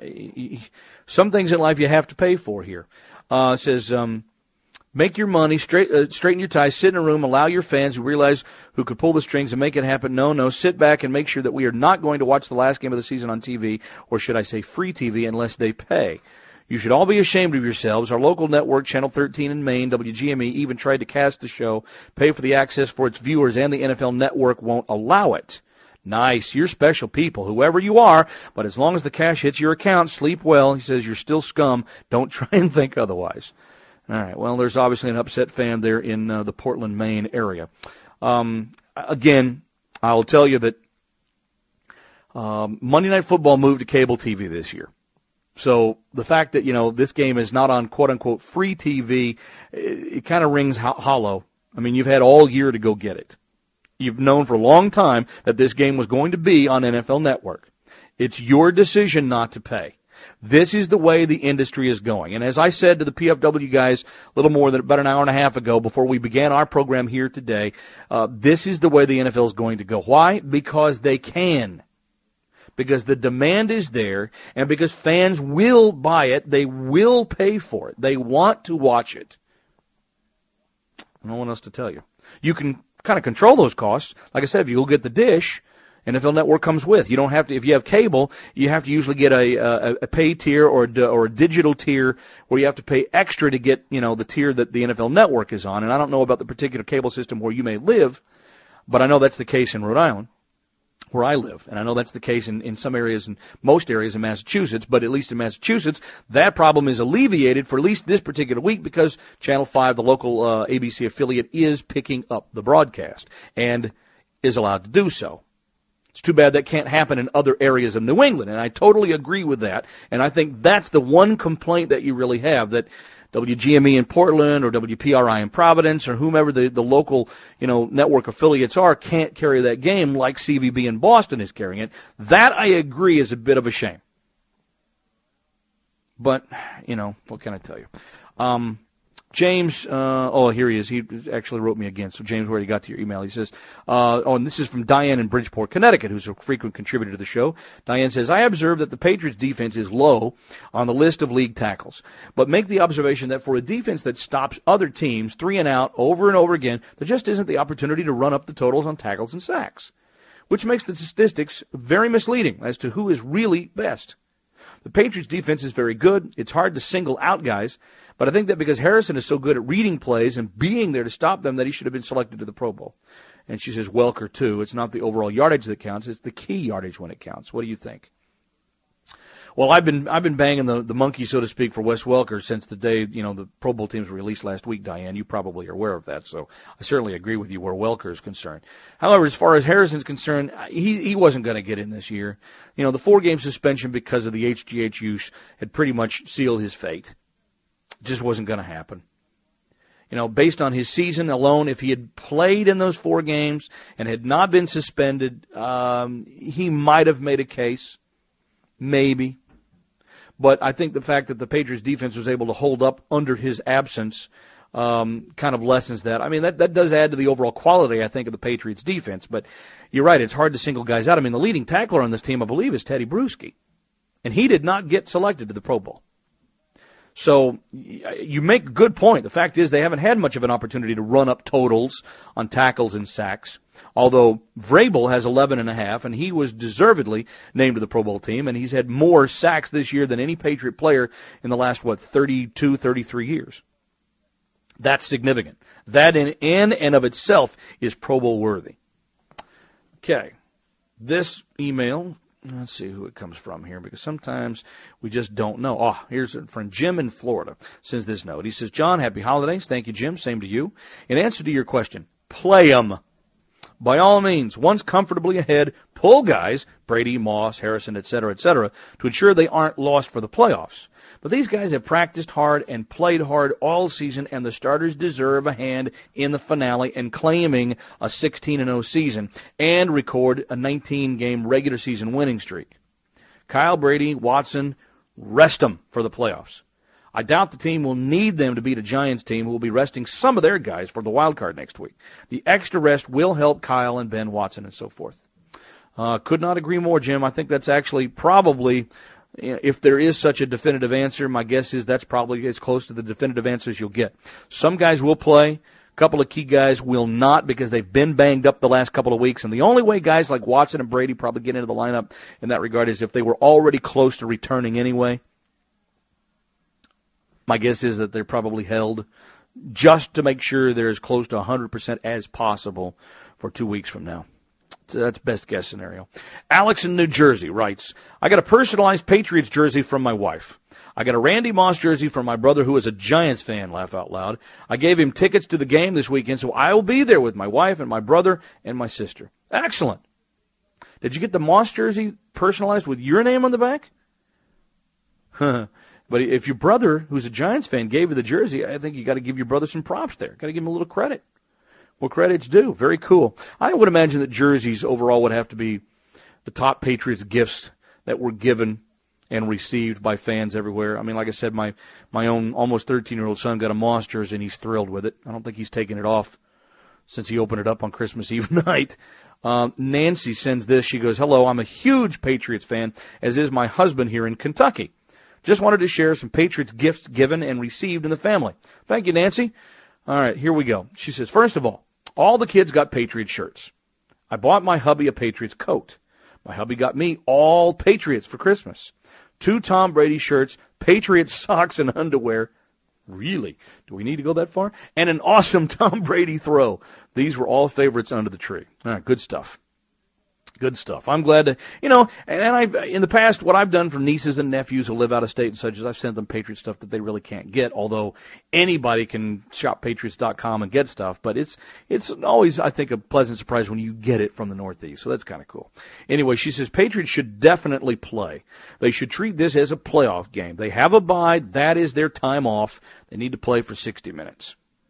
some things in life you have to pay for here. It says, make your money, straighten your ties, sit in a room, allow your fans who realize who could pull the strings and make it happen. No, sit back and make sure that we are not going to watch the last game of the season on TV, or should I say free TV, unless they pay. You should all be ashamed of yourselves. Our local network, Channel 13 in Maine, WGME, even tried to cast the show, pay for the access for its viewers, and the NFL Network won't allow it. Nice. You're special people, whoever you are, but as long as the cash hits your account, sleep well. He says you're still scum. Don't try and think otherwise. All right. Well, there's obviously an upset fan there in the Portland, Maine area. Again, I'll tell you that Monday Night Football moved to cable TV this year. So the fact that, this game is not on quote-unquote free TV, it kind of rings hollow. I mean, you've had all year to go get it. You've known for a long time that this game was going to be on NFL Network. It's your decision not to pay. This is the way the industry is going. And as I said to the PFW guys a little more than about an hour and a half ago before we began our program here today, this is the way the NFL is going to go. Why? Because they can. Because the demand is there, and because fans will buy it, they will pay for it. They want to watch it. No one else to tell you. You can kind of control those costs. Like I said, if you go get the dish, NFL Network comes with. You don't have to. If you have cable, you have to usually get a pay tier or a digital tier where you have to pay extra to get the tier that the NFL Network is on. And I don't know about the particular cable system where you may live, but I know that's the case in Rhode Island, where I live. And I know that's the case in some areas, in most areas in Massachusetts, but at least in Massachusetts, that problem is alleviated for at least this particular week because Channel 5, the local ABC affiliate, is picking up the broadcast and is allowed to do so. It's too bad that can't happen in other areas of New England, and I totally agree with that. And I think that's the one complaint that you really have, that WGME in Portland or WPRI in Providence or whomever the local network affiliates are can't carry that game like CVB in Boston is carrying it. That, I agree, is a bit of a shame. But, what can I tell you? James, here he is. He actually wrote me again. So, James, where you got to your email? He says, and this is from Diane in Bridgeport, Connecticut, who's a frequent contributor to the show. Diane says, I observe that the Patriots' defense is low on the list of league tackles, but make the observation that for a defense that stops other teams 3 and out over and over again, there just isn't the opportunity to run up the totals on tackles and sacks, which makes the statistics very misleading as to who is really best. The Patriots' defense is very good. It's hard to single out guys, but I think that because Harrison is so good at reading plays and being there to stop them that he should have been selected to the Pro Bowl. And she says Welker, too. It's not the overall yardage that counts. It's the key yardage when it counts. What do you think? Well, I've been banging the monkey, so to speak, for Wes Welker since the day, the Pro Bowl teams were released last week, Diane. You probably are aware of that, so I certainly agree with you where Welker is concerned. However, as far as Harrison's concerned, he wasn't going to get in this year. The 4-game suspension because of the HGH use had pretty much sealed his fate. Just wasn't going to happen. Based on his season alone, if he had played in those 4 games and had not been suspended, he might have made a case. Maybe. But I think the fact that the Patriots defense was able to hold up under his absence kind of lessens that. I mean, that does add to the overall quality, I think, of the Patriots defense. But you're right, it's hard to single guys out. I mean, the leading tackler on this team, I believe, is Teddy Bruschi. And he did not get selected to the Pro Bowl. So you make a good point. The fact is they haven't had much of an opportunity to run up totals on tackles and sacks, although Vrabel has 11.5, and he was deservedly named to the Pro Bowl team, and he's had more sacks this year than any Patriot player in the last, 32, 33 years. That's significant. That in and of itself is Pro Bowl worthy. Okay. This email... Let's see who it comes from here, because sometimes we just don't know. Oh, here's it from Jim in Florida. Sends this note. He says, John, happy holidays. Thank you, Jim. Same to you. In answer to your question, play 'em. By all means, once comfortably ahead, pull guys, Brady, Moss, Harrison, etc., to ensure they aren't lost for the playoffs. But these guys have practiced hard and played hard all season, and the starters deserve a hand in the finale and claiming a 16-0 season and record a 19-game regular season winning streak. Kyle, Brady, Watson, rest them for the playoffs. I doubt the team will need them to beat a Giants team who will be resting some of their guys for the wild card next week. The extra rest will help Kyle and Ben Watson and so forth. Could not agree more, Jim. I think that's actually probably... If there is such a definitive answer, my guess is that's probably as close to the definitive answers you'll get. Some guys will play. A couple of key guys will not because they've been banged up the last couple of weeks. And the only way guys like Watson and Brady probably get into the lineup in that regard is if they were already close to returning anyway. My guess is that they're probably held just to make sure they're as close to 100% as possible for 2 weeks from now. So that's best guess scenario. Alex in New Jersey writes, I got a personalized Patriots jersey from my wife. I got a Randy Moss jersey from my brother who is a Giants fan, laugh out loud. I gave him tickets to the game this weekend, so I will be there with my wife and my brother and my sister. Excellent. Did you get the Moss jersey personalized with your name on the back? But if your brother, who's a Giants fan, gave you the jersey, I think you got to give your brother some props there. Got to give him a little credit. Well, credit's due. Very cool. I would imagine that jerseys overall would have to be the top Patriots gifts that were given and received by fans everywhere. I mean, like I said, my own almost 13-year-old son got a Moss jersey, and he's thrilled with it. I don't think he's taken it off since he opened it up on Christmas Eve night. Nancy sends this. She goes, hello, I'm a huge Patriots fan, as is my husband here in Kentucky. Just wanted to share some Patriots gifts given and received in the family. Thank you, Nancy. All right, here we go. She says, first of all the kids got Patriots shirts. I bought my hubby a Patriots coat. My hubby got me all Patriots for Christmas. 2 Tom Brady shirts, Patriots socks and underwear. Really? Do we need to go that far? And an awesome Tom Brady throw. These were all favorites under the tree. All right, good stuff. Good stuff. I'm glad to, and I've, in the past, what I've done for nieces and nephews who live out of state and such is I've sent them Patriot stuff that they really can't get, although anybody can shop Patriots.com and get stuff, but it's always, I think, a pleasant surprise when you get it from the Northeast, so that's kind of cool. Anyway, she says Patriots should definitely play. They should treat this as a playoff game. They have a bye. That is their time off. They need to play for 60 minutes.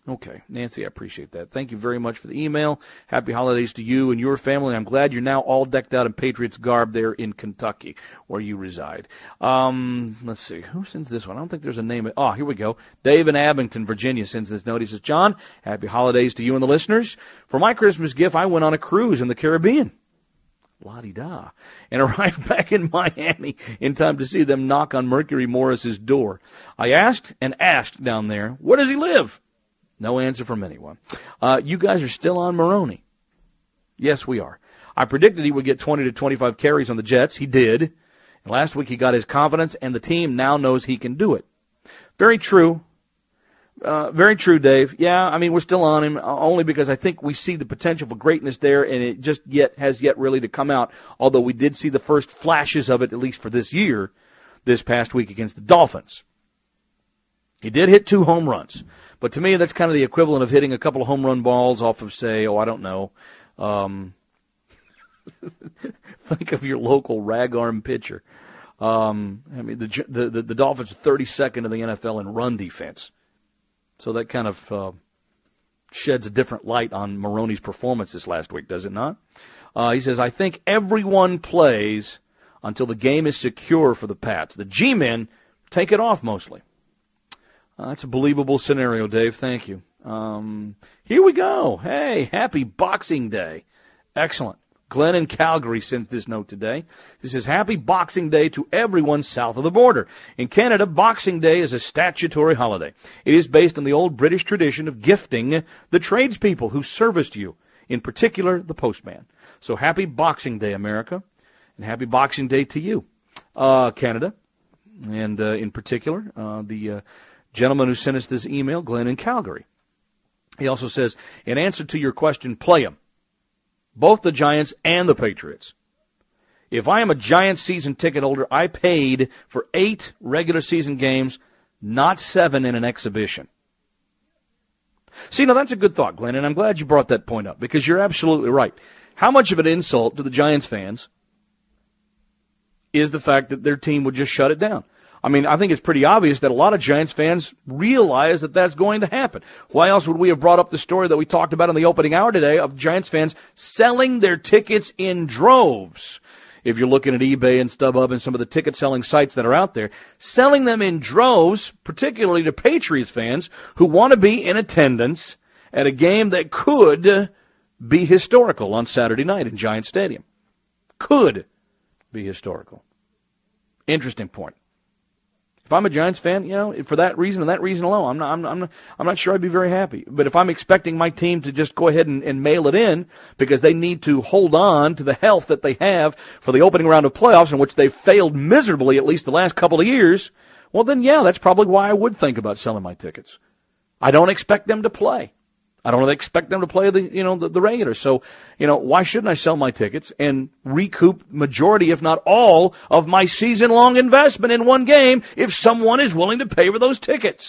Okay, Nancy, I appreciate that. Thank you very much for the email. Happy holidays to you and your family. I'm glad you're now all decked out in Patriots garb there in Kentucky, where you reside. Let's see. Who sends this one? I don't think there's a name. Oh, here we go. Dave in Abington, Virginia sends this note. He says, John, happy holidays to you and the listeners. For my Christmas gift, I went on a cruise in the Caribbean. La-di-da. And arrived back in Miami in time to see them knock on Mercury Morris's door. I asked and asked down there, where does he live? No answer from anyone. You guys are still on Maroney. Yes, we are. I predicted he would get 20 to 25 carries on the Jets. He did. And last week he got his confidence, and the team now knows he can do it. Very true. Very true, Dave. Yeah, I mean, we're still on him only because I think we see the potential for greatness there, and it just has yet really to come out, although we did see the first flashes of it, at least for this year, this past week against the Dolphins. He did hit 2 home runs. But to me, that's kind of the equivalent of hitting a couple of home run balls off of, say, I don't know. Think of your local rag arm pitcher. I mean, the Dolphins are 32nd in the NFL in run defense. So that kind of sheds a different light on Maroney's performance this last week, does it not? He says, I think everyone plays until the game is secure for the Pats. The G-men take it off mostly. That's a believable scenario, Dave. Thank you. Here we go. Hey, happy Boxing Day. Excellent. Glenn in Calgary sends this note today. He says, happy Boxing Day to everyone south of the border. In Canada, Boxing Day is a statutory holiday. It is based on the old British tradition of gifting the tradespeople who serviced you, in particular the postman. So happy Boxing Day, America, and happy Boxing Day to you, Canada, and in particular the gentleman who sent us this email, Glenn in Calgary. He also says, in answer to your question, play them. Both the Giants and the Patriots. If I am a Giants season ticket holder, I paid for 8 regular season games, not 7 in an exhibition. See, now that's a good thought, Glenn, and I'm glad you brought that point up, because you're absolutely right. How much of an insult to the Giants fans is the fact that their team would just shut it down? I mean, I think it's pretty obvious that a lot of Giants fans realize that that's going to happen. Why else would we have brought up the story that we talked about in the opening hour today of Giants fans selling their tickets in droves? If you're looking at eBay and StubHub and some of the ticket-selling sites that are out there, selling them in droves, particularly to Patriots fans who want to be in attendance at a game that could be historical on Saturday night in Giant Stadium. Could be historical. Interesting point. If I'm a Giants fan, for that reason and that reason alone, I'm not sure I'd be very happy. But if I'm expecting my team to just go ahead and mail it in because they need to hold on to the health that they have for the opening round of playoffs, in which they've failed miserably at least the last couple of years, well then, yeah, that's probably why I would think about selling my tickets. I don't expect them to play. I don't expect them to play the regulars. So, why shouldn't I sell my tickets and recoup majority, if not all, of my season-long investment in one game if someone is willing to pay for those tickets?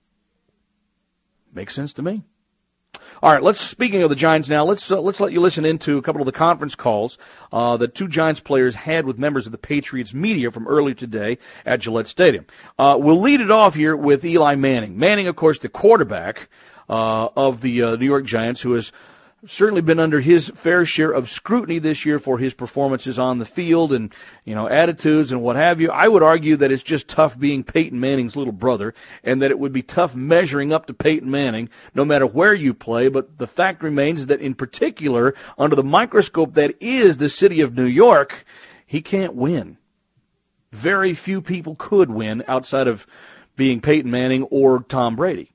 Makes sense to me. All right, speaking of the Giants now, let's let you listen into a couple of the conference calls that 2 Giants players had with members of the Patriots media from earlier today at Gillette Stadium. We'll lead it off here with Eli Manning. Manning, of course, the quarterback of the New York Giants, who has certainly been under his fair share of scrutiny this year for his performances on the field and, attitudes and what have you. I would argue that it's just tough being Peyton Manning's little brother, and that it would be tough measuring up to Peyton Manning no matter where you play. But the fact remains that in particular, under the microscope that is the city of New York, he can't win. Very few people could win outside of being Peyton Manning or Tom Brady.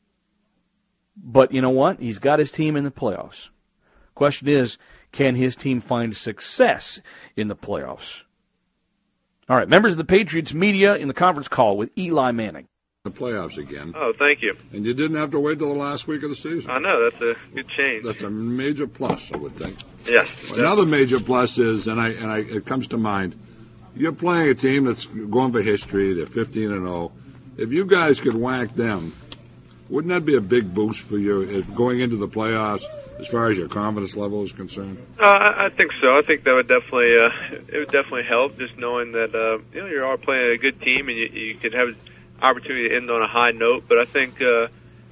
But you know what? He's got his team in the playoffs. Question is, can his team find success in the playoffs? All right, members of the Patriots media in the conference call with Eli Manning. The playoffs again. Oh, thank you. And you didn't have to wait till the last week of the season. I know, that's a good change. That's a major plus, I would think. Yes. Another major plus is, it comes to mind, you're playing a team that's going for history. They're 15-0. If you guys could whack them, wouldn't that be a big boost for you going into the playoffs as far as your confidence level is concerned? I think so. I think that would definitely help, just knowing that you're all playing a good team and you could have an opportunity to end on a high note. But I think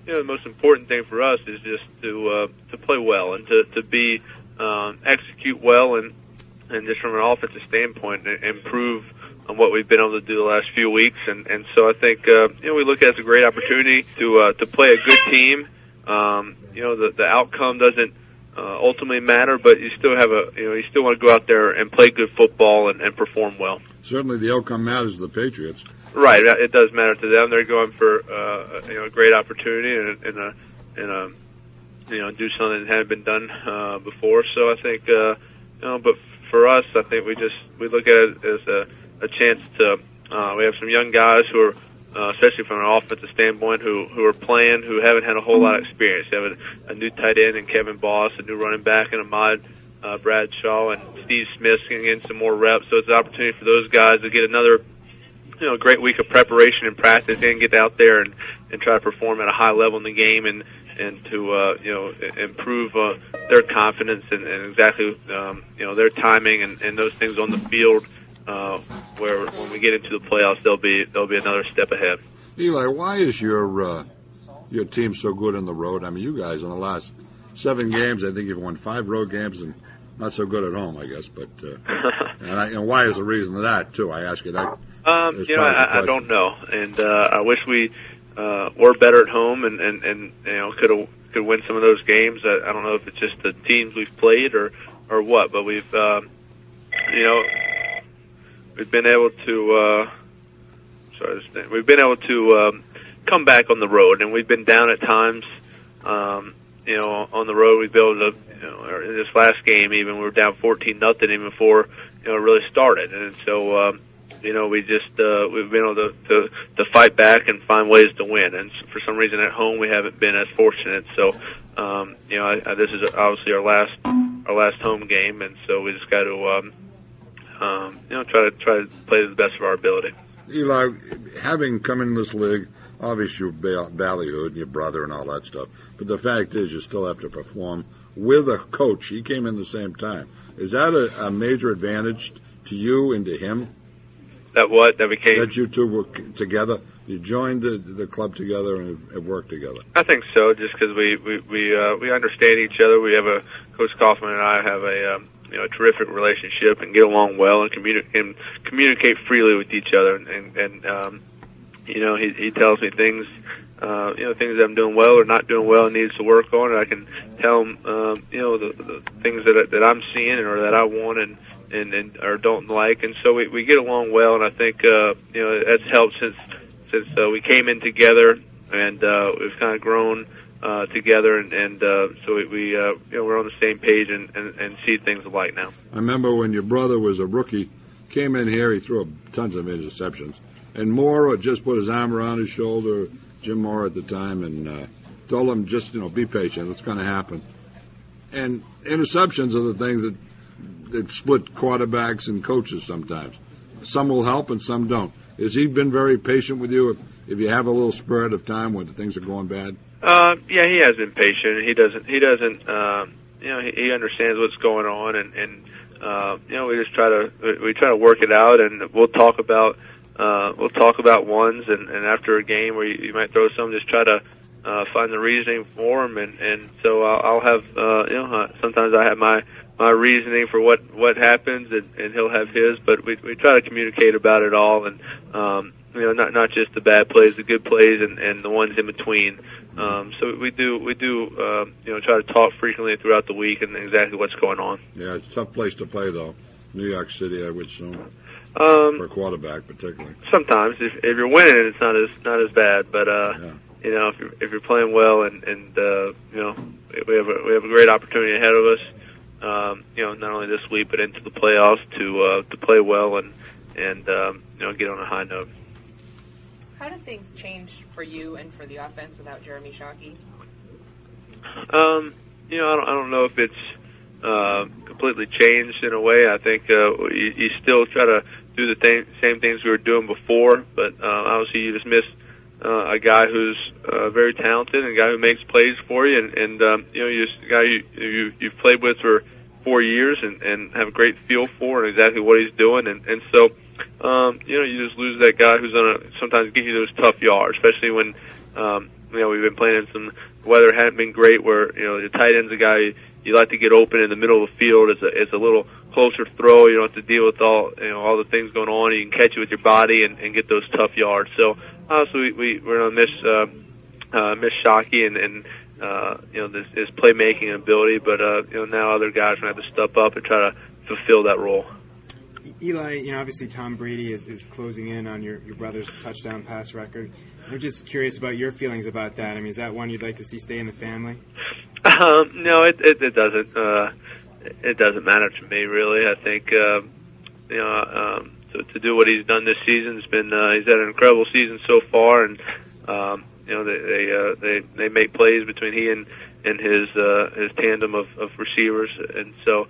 the most important thing for us is just to play well and to be execute well and just from an offensive standpoint improve on what we've been able to do the last few weeks. And so I think we look at it as a great opportunity to play a good team. The outcome doesn't ultimately matter, but you still have you still want to go out there and play good football and perform well. Certainly, the outcome matters to the Patriots. Right, it does matter to them. They're going for a great opportunity and do something that hadn't been done before. So I think but for us, I think we look at it as a chance to. We have some young guys who are. Especially from an offensive standpoint, who are playing, who haven't had a whole lot of experience. They have a new tight end in Kevin Boss, a new running back in Ahmad Bradshaw, and Steve Smith getting some more reps. So it's an opportunity for those guys to get another, great week of preparation and practice and get out there and try to perform at a high level in the game and to improve their confidence and exactly their timing and those things on the field. Where when we get into the playoffs, they'll be another step ahead. Eli, why is your team so good on the road? I mean, you guys in the last 7 games, I think you've won 5 road games and not so good at home, I guess. But and why is the reason for that too? I ask you that. I don't know, and I wish we were better at home and could win some of those games. I don't know if it's just the teams we've played or what, but we've been able to come back on the road, and we've been down at times. On the road, we've been able to. In this last game, even we were down 14-0 even before it really started, and so we've been able to fight back and find ways to win. And for some reason, at home, we haven't been as fortunate. So this is obviously our last home game, and so we just got to. Try to play to the best of our ability. Eli, having come in this league, obviously you're ballyhooed and your brother and all that stuff, but the fact is you still have to perform with a coach. He came in the same time. Is that a major advantage to you and to him? That you two were together? You joined the club together and have worked together? I think so, just because we understand each other. We have Coach Kaufman and I have a terrific relationship and get along well and communicate freely with each other. And he tells me things, things that I'm doing well or not doing well and needs to work on. And I can tell him, the things that I'm seeing or that I want and or don't like. And so we get along well. And I think, that's helped since we came in together and, we've kind of grown together, and so we're on the same page and see things alike now. I remember when your brother was a rookie, came in here, he threw tons of interceptions, and Moore just put his arm around his shoulder, Jim Moore at the time, and told him just be patient, it's going to happen. And interceptions are the things that split quarterbacks and coaches sometimes. Some will help and some don't. Has he been very patient with you if you have a little spurt of time when things are going bad? Yeah, he has been patient. He doesn't, he understands what's going on and we just try to work it out, and we'll talk about ones and after a game where you might throw some, just try to, find the reasoning for him. And so I'll have, sometimes I have my reasoning for what happens and he'll have his, but we try to communicate about it all and, not just the bad plays, the good plays, and the ones in between. So we do try to talk frequently throughout the week and exactly what's going on. Yeah, it's a tough place to play though, New York City, I would assume, for a quarterback particularly. Sometimes, if you're winning, it's not as bad. But if you're playing well and we have a great opportunity ahead of us. Not only this week but into the playoffs to play well and get on a high note. How do things change for you and for the offense without Jeremy Shockey? I don't know if it's completely changed in a way. I think you still try to do the same things we were doing before, but obviously you just miss a guy who's very talented and a guy who makes plays for you, and you just a guy you've played with for 4 years and have a great feel for and exactly what he's doing, and so you just lose that guy who's gonna sometimes give you those tough yards, especially when we've been playing in some weather hadn't been great. Where the tight end's a guy you like to get open in the middle of the field. It's a little closer throw. You don't have to deal with all the things going on. You can catch it with your body and get those tough yards. So honestly, we're gonna miss Shockey and his playmaking ability, but now other guys are gonna have to step up and try to fulfill that role. Eli, obviously Tom Brady is closing in on your brother's touchdown pass record. I'm just curious about your feelings about that. I mean, is that one you'd like to see stay in the family? No, it doesn't. It doesn't matter to me, really. I think to do what he's done this season has been. He's had an incredible season so far, and they make plays between he and his tandem of receivers, and so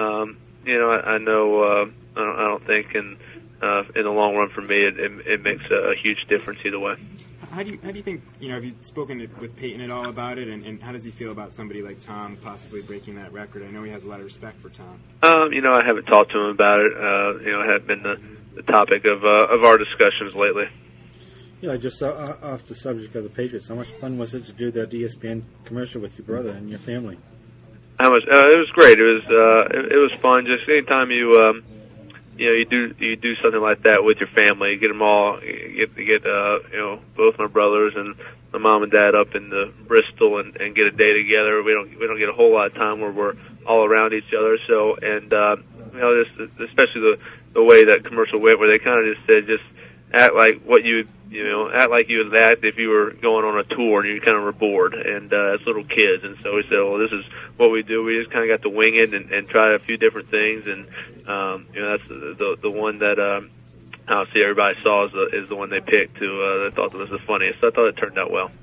I know. I don't think in the long run for me it makes a huge difference either way. How do you think, have you spoken with Peyton at all about it, and how does he feel about somebody like Tom possibly breaking that record? I know he has a lot of respect for Tom. I haven't talked to him about it. It had been the topic of our discussions lately. Yeah, just off the subject of the Patriots, how much fun was it to do that ESPN commercial with your brother and your family? How much? It was great. It was fun. Just anytime you do something like that with your family, you get them all, get both my brothers and my mom and dad up in Bristol and get a day together. We don't get a whole lot of time where we're all around each other. So especially the way that commercial went, where they kind of just said, just act like what act like you would act if you were going on a tour and you kind of were bored and as little kids. And so we said, well, this is what we do. We just kind of got to wing it and try a few different things. And that's the one that obviously everybody saw is the one they picked they thought was the funniest. So I thought it turned out well.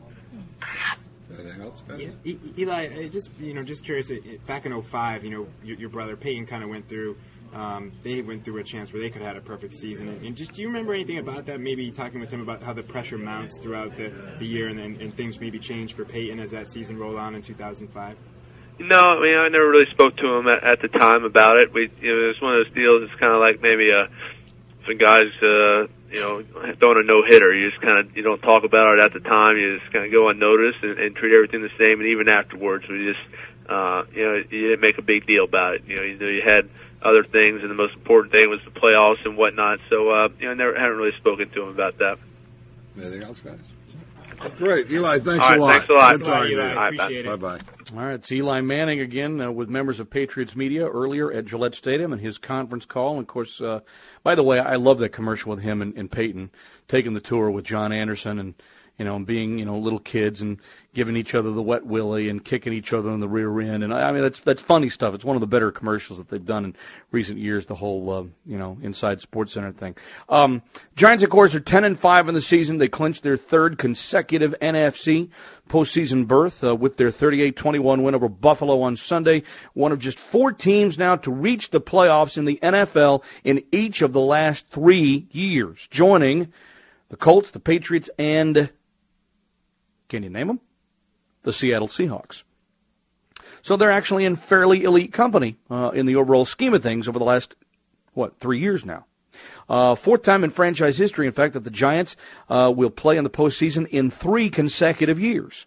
Anything else, Ben? Yeah. Eli, just curious. Back in 2005, your brother Peyton kind of went through. They went through a chance where they could have had a perfect season. And just, do you remember anything about that? Maybe talking with him about how the pressure mounts throughout the year and things maybe change for Peyton as that season rolled on in 2005? No, I never really spoke to him at the time about it. It was one of those deals. It's kind of like maybe some guys, throwing a no-hitter. You just you don't talk about it at the time. You just kind of go unnoticed and treat everything the same. And even afterwards, we just, you didn't make a big deal about it. You had other things, and the most important thing was the playoffs and whatnot. So, I haven't really spoken to him about that. Anything else, guys? Great. Eli, thanks a lot. Thanks a lot. Good talking, Eli. Eli. Appreciate it. Bye-bye. All right, it's Eli Manning again with members of Patriots Media earlier at Gillette Stadium and his conference call. And, of course, by the way, I love that commercial with him and Peyton taking the tour with John Anderson and being, little kids and giving each other the wet willy and kicking each other in the rear end. And I mean, that's funny stuff. It's one of the better commercials that they've done in recent years, the whole, inside Sports Center thing. Giants, of course, are 10-5 in the season. They clinched their third consecutive NFC postseason berth with their 38-21 win over Buffalo on Sunday. One of just 4 teams now to reach the playoffs in the NFL in each of the last 3 years, joining the Colts, the Patriots, and can you name them? The Seattle Seahawks. So they're actually in fairly elite company in the overall scheme of things over the last, 3 years now. 4th time in franchise history, in fact, that the Giants will play in the postseason in 3 consecutive years.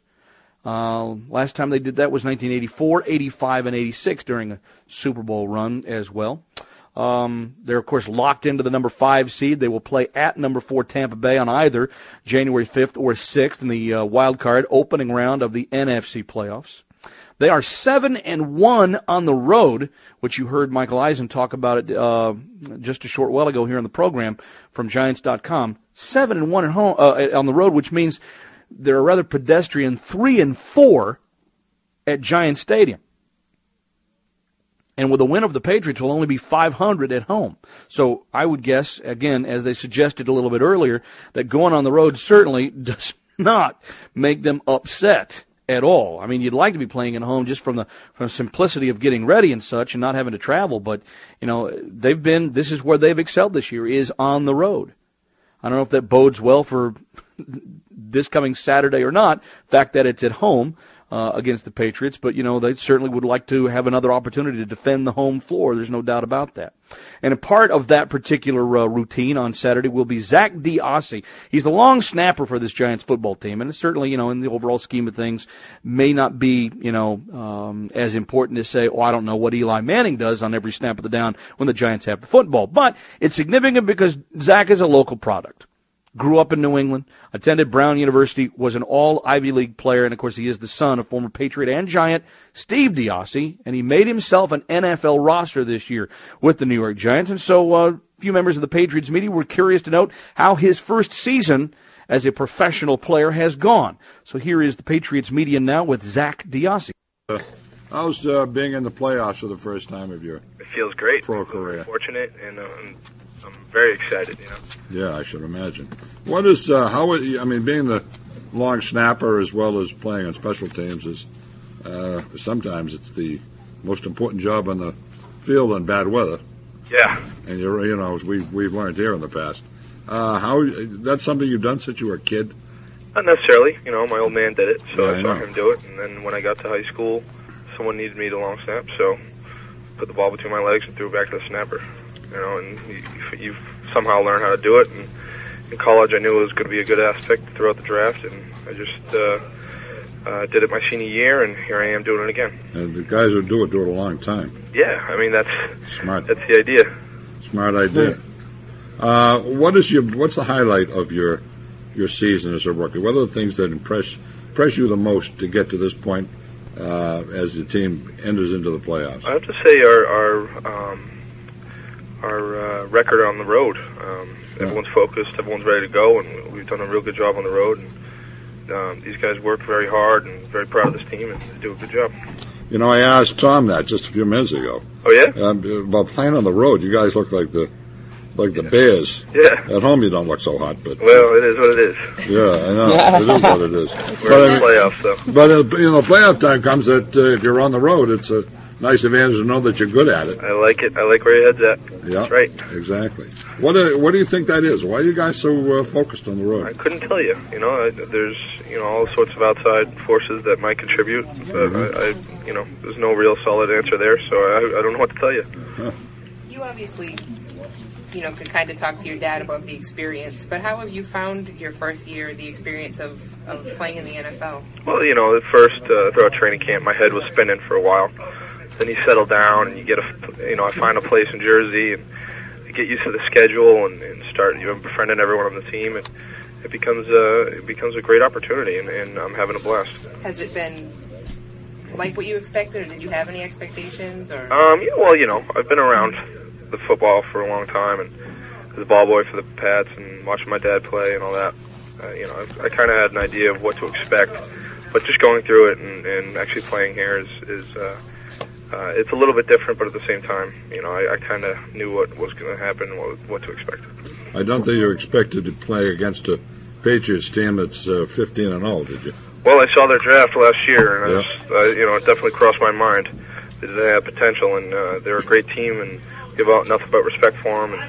Last time they did that was 1984, 85, and 86 during a Super Bowl run as well. They're, of course, locked into the number 5 seed. They will play at number 4 Tampa Bay on either January 5th or 6th in the wild card opening round of the NFC playoffs. They are 7-1 on the road, which you heard Michael Eisen talk about it just a short while ago here in the program from Giants.com. 7-1 at home on the road, which means they're a rather pedestrian 3-4 at Giants Stadium. And with a win of the Patriots, will only be 500 at home. So I would guess, again, as they suggested a little bit earlier, that going on the road certainly does not make them upset at all. I mean, you'd like to be playing at home just from the simplicity of getting ready and such and not having to travel. But, this is where they've excelled this year, is on the road. I don't know if that bodes well for this coming Saturday or not, the fact that it's at home. against the Patriots, but, they certainly would like to have another opportunity to defend the home floor. There's no doubt about that. And a part of that particular routine on Saturday will be Zach DiOssi. He's the long snapper for this Giants football team, and it's certainly, in the overall scheme of things, may not be, as important as say, I don't know what Eli Manning does on every snap of the down when the Giants have the football. But it's significant because Zach is a local product. Grew up in New England, attended Brown University, was an all-Ivy League player, and, of course, he is the son of former Patriot and Giant Steve DiOssi, and he made himself an NFL roster this year with the New York Giants. And so a few members of the Patriots media were curious to note how his first season as a professional player has gone. So here is the Patriots media now with Zach DiOssi. How's being in the playoffs for the first time of your It feels great. pro career? Fortunate, and I'm very excited. Yeah, I should imagine. What is being the long snapper as well as playing on special teams is sometimes it's the most important job on the field in bad weather. Yeah. And we've learned here in the past. That's something you've done since you were a kid? Not necessarily. My old man did it, so Yeah, I saw him do it. And then when I got to high school, someone needed me to long snap, so put the ball between my legs and threw it back to the snapper. And you somehow learn how to do it. And in college, I knew it was going to be a good aspect throughout the draft, and I just did it my senior year, and here I am doing it again. And the guys who do it a long time. Yeah, that's smart. That's the idea. Smart idea. What's the highlight of your season as a rookie? What are the things that impress you the most to get to this point as the team enters into the playoffs? I have to say our record on the road. Everyone's focused, everyone's ready to go, and we've done a real good job on the road. And these guys work very hard, and very proud of this team, and they do a good job. I asked Tom that just a few minutes ago. Oh yeah? About playing on the road, you guys look like the Bears. Yeah. At home, you don't look so hot, but well, it is what it is. Yeah, I know. It is what it is. We're in the playoffs, though. But playoff time comes that if you're on the road, it's a nice advantage to know that you're good at it. I like it. I like where your head's at. Yeah, that's right. Exactly. What do you think that is? Why are you guys so focused on the road? I couldn't tell you. There's all sorts of outside forces that might contribute, but there's no real solid answer there. So I don't know what to tell you. Huh. You obviously, could kind of talk to your dad about the experience, but how have you found your first year, the experience of playing in the NFL? Well, at first throughout training camp, my head was spinning for a while. Then you settle down and you get I find a place in Jersey and you get used to the schedule and start befriending everyone on the team, and it becomes a great opportunity, and I'm having a blast. Has it been like what you expected, or did you have any expectations? Or I've been around the football for a long time, and as a ball boy for the Pats and watching my dad play and all that, I kind of had an idea of what to expect, but just going through it and actually playing here is it's a little bit different, but at the same time, I kind of knew what was going to happen, what to expect. I don't think you expected to play against a Patriots team that's 15-0, did you? Well, I saw their draft last year, and it definitely crossed my mind that they had potential, and they're a great team, and give out nothing but respect for them.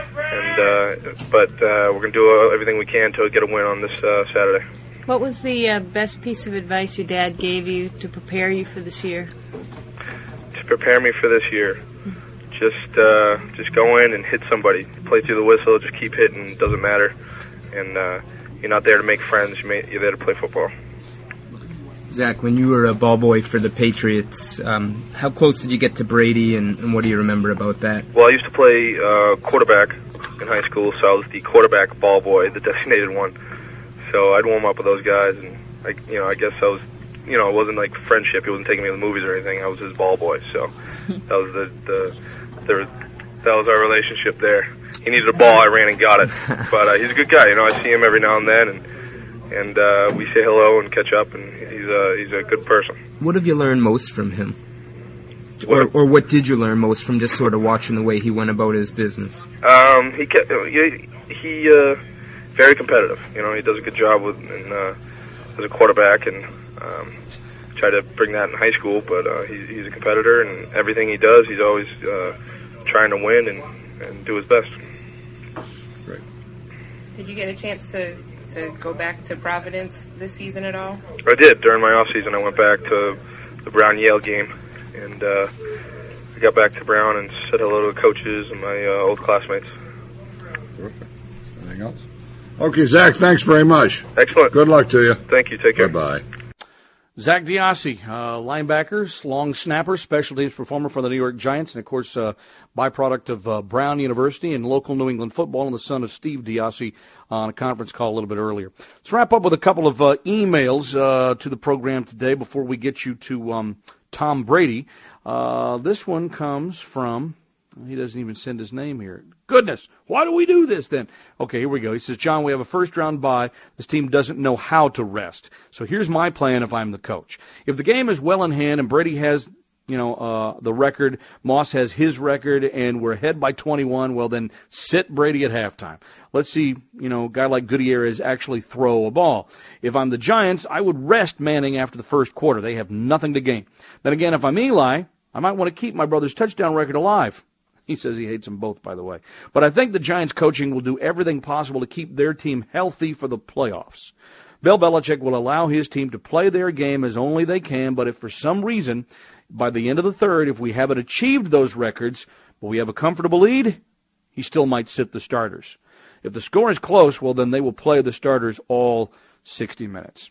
But we're going to do everything we can to get a win on this Saturday. What was the best piece of advice your dad gave you to prepare you for this year? To prepare me for this year, just go in and hit somebody. Play through the whistle, just keep hitting. It doesn't matter. And you're not there to make friends. You're there to play football. Zach, when you were a ball boy for the Patriots, how close did you get to Brady, and what do you remember about that? Well, I used to play quarterback in high school, so I was the quarterback ball boy, the designated one. So I'd warm up with those guys, and I guess I was, it wasn't like friendship. He wasn't taking me to the movies or anything. I was his ball boy, so that was that was our relationship there. He needed a ball, I ran and got it. But he's a good guy. I see him every now and then, and we say hello and catch up, and he's a good person. What have you learned most from him? Or what did you learn most from just sort of watching the way he went about his business? He very competitive. He does a good job as a quarterback, and tried to bring that in high school. But he's a competitor, and everything he does, he's always trying to win and do his best. Great. Did you get a chance to to go back to Providence this season at all? I did. During my off season, I went back to the Brown-Yale game, and I got back to Brown and said hello to the coaches and my old classmates. Terrific. Anything else? Okay, Zach, thanks very much. Excellent. Good luck to you. Thank you. Take care. Bye-bye. Zach DiAsi, linebacker, long snapper, special teams performer for the New York Giants, and, of course, byproduct of Brown University and local New England football, and the son of Steve DiAsi on a conference call a little bit earlier. Let's wrap up with a couple of emails to the program today before we get you to Tom Brady. This one comes from... He doesn't even send his name here. Goodness, why do we do this then? Okay, here we go. He says, John, we have a first-round bye. This team doesn't know how to rest. So here's my plan if I'm the coach. If the game is well in hand and Brady has, the record, Moss has his record, and we're ahead by 21, well, then sit Brady at halftime. Let's see, a guy like Gutierrez actually throw a ball. If I'm the Giants, I would rest Manning after the first quarter. They have nothing to gain. Then again, if I'm Eli, I might want to keep my brother's touchdown record alive. He says he hates them both, by the way. But I think the Giants coaching will do everything possible to keep their team healthy for the playoffs. Bill Belichick will allow his team to play their game as only they can, but if for some reason, by the end of the third, if we haven't achieved those records, but we have a comfortable lead, he still might sit the starters. If the score is close, well, then they will play the starters all 60 minutes.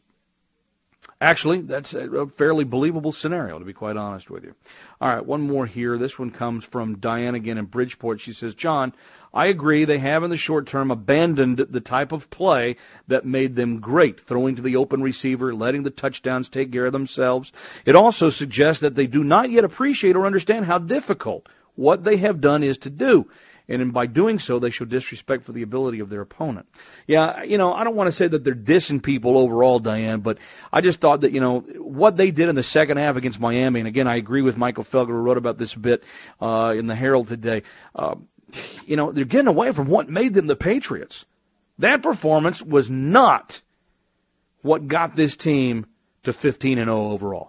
Actually, that's a fairly believable scenario, to be quite honest with you. All right, one more here. This one comes from Diane again in Bridgeport. She says, John, I agree they have in the short term abandoned the type of play that made them great, throwing to the open receiver, letting the touchdowns take care of themselves. It also suggests that they do not yet appreciate or understand how difficult what they have done is to do. And by doing so, they show disrespect for the ability of their opponent. Yeah, I don't want to say that they're dissing people overall, Diane, but I just thought that, what they did in the second half against Miami, and again, I agree with Michael Felger, who wrote about this a bit in the Herald today. They're getting away from what made them the Patriots. That performance was not what got this team to 15-0 overall.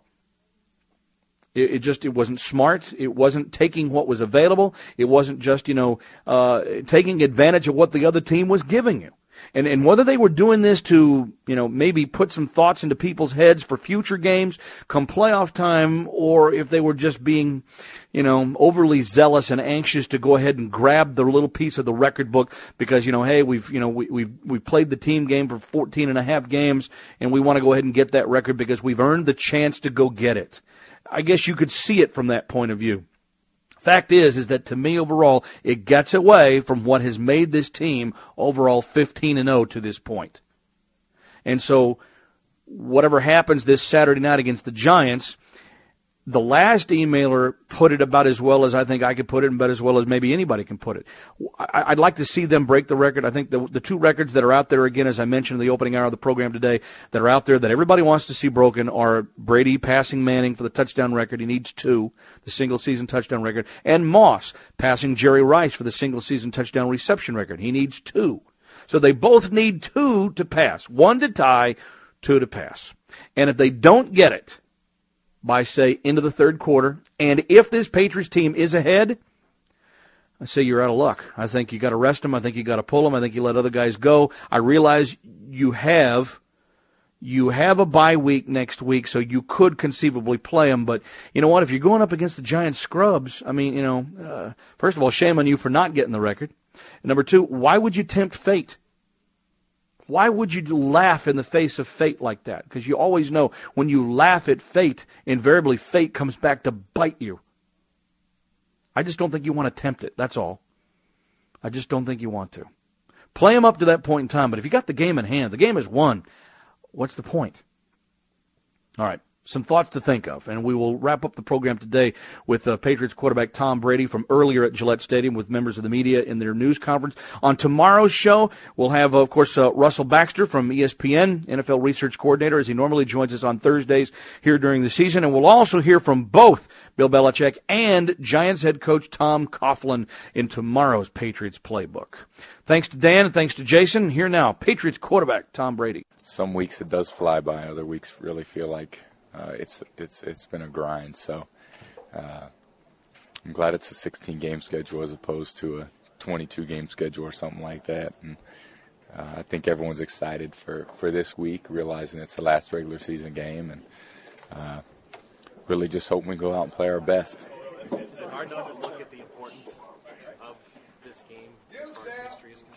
It wasn't smart. It wasn't taking what was available. It wasn't just, taking advantage of what the other team was giving you. And whether they were doing this to, maybe put some thoughts into people's heads for future games come playoff time, or if they were just being, overly zealous and anxious to go ahead and grab the little piece of the record book because, hey, we've played the team game for 14 and a half games and we want to go ahead and get that record because we've earned the chance to go get it. I guess you could see it from that point of view. Fact is that to me overall, it gets away from what has made this team overall 15-0 to this point. And so whatever happens this Saturday night against the Giants, the last emailer put it about as well as I think I could put it, and about as well as maybe anybody can put it. I'd like to see them break the record. I think the two records that are out there, again, as I mentioned in the opening hour of the program today, that are out there that everybody wants to see broken are Brady passing Manning for the touchdown record. He needs 2, the single-season touchdown record, and Moss passing Jerry Rice for the single-season touchdown reception record. He needs 2. So they both need 2 to pass. 1 to tie, 2 to pass. And if they don't get it by, say, into the third quarter, and if this Patriots team is ahead, I say you're out of luck. I think you got to rest them. I think you got to pull them. I think you let other guys go. I realize you have a bye week next week, so you could conceivably play them. But you know what? If you're going up against the Giants scrubs, I mean, first of all, shame on you for not getting the record. And number 2, why would you tempt fate? Why would you laugh in the face of fate like that? Because you always know when you laugh at fate, invariably fate comes back to bite you. I just don't think you want to tempt it. That's all. I just don't think you want to. Play them up to that point in time, but if you got the game in hand, the game is won, what's the point? All right. Some thoughts to think of, and we will wrap up the program today with Patriots quarterback Tom Brady from earlier at Gillette Stadium with members of the media in their news conference. On tomorrow's show, we'll have, of course, Russell Baxter from ESPN, NFL research coordinator, as he normally joins us on Thursdays here during the season, and we'll also hear from both Bill Belichick and Giants head coach Tom Coughlin in tomorrow's Patriots playbook. Thanks to Dan and thanks to Jason. Here now, Patriots quarterback Tom Brady. Some weeks it does fly by, other weeks really feel like it's been a grind, so I'm glad it's a 16-game schedule as opposed to a 22-game schedule or something like that. And I think everyone's excited for this week, realizing it's the last regular season game, and really just hoping we go out and play our best. Is it hard not to look at the importance of this game as far as history is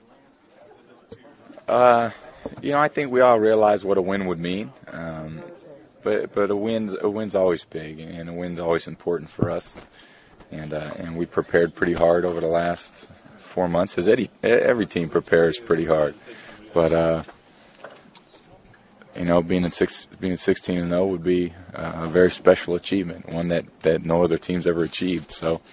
concerned? I think we all realize what a win would mean, but a win's always big, and a win's always important for us. And we prepared pretty hard over the last 4 months, as every team prepares pretty hard. But being 16-0 would be a very special achievement, one that no other team's ever achieved. So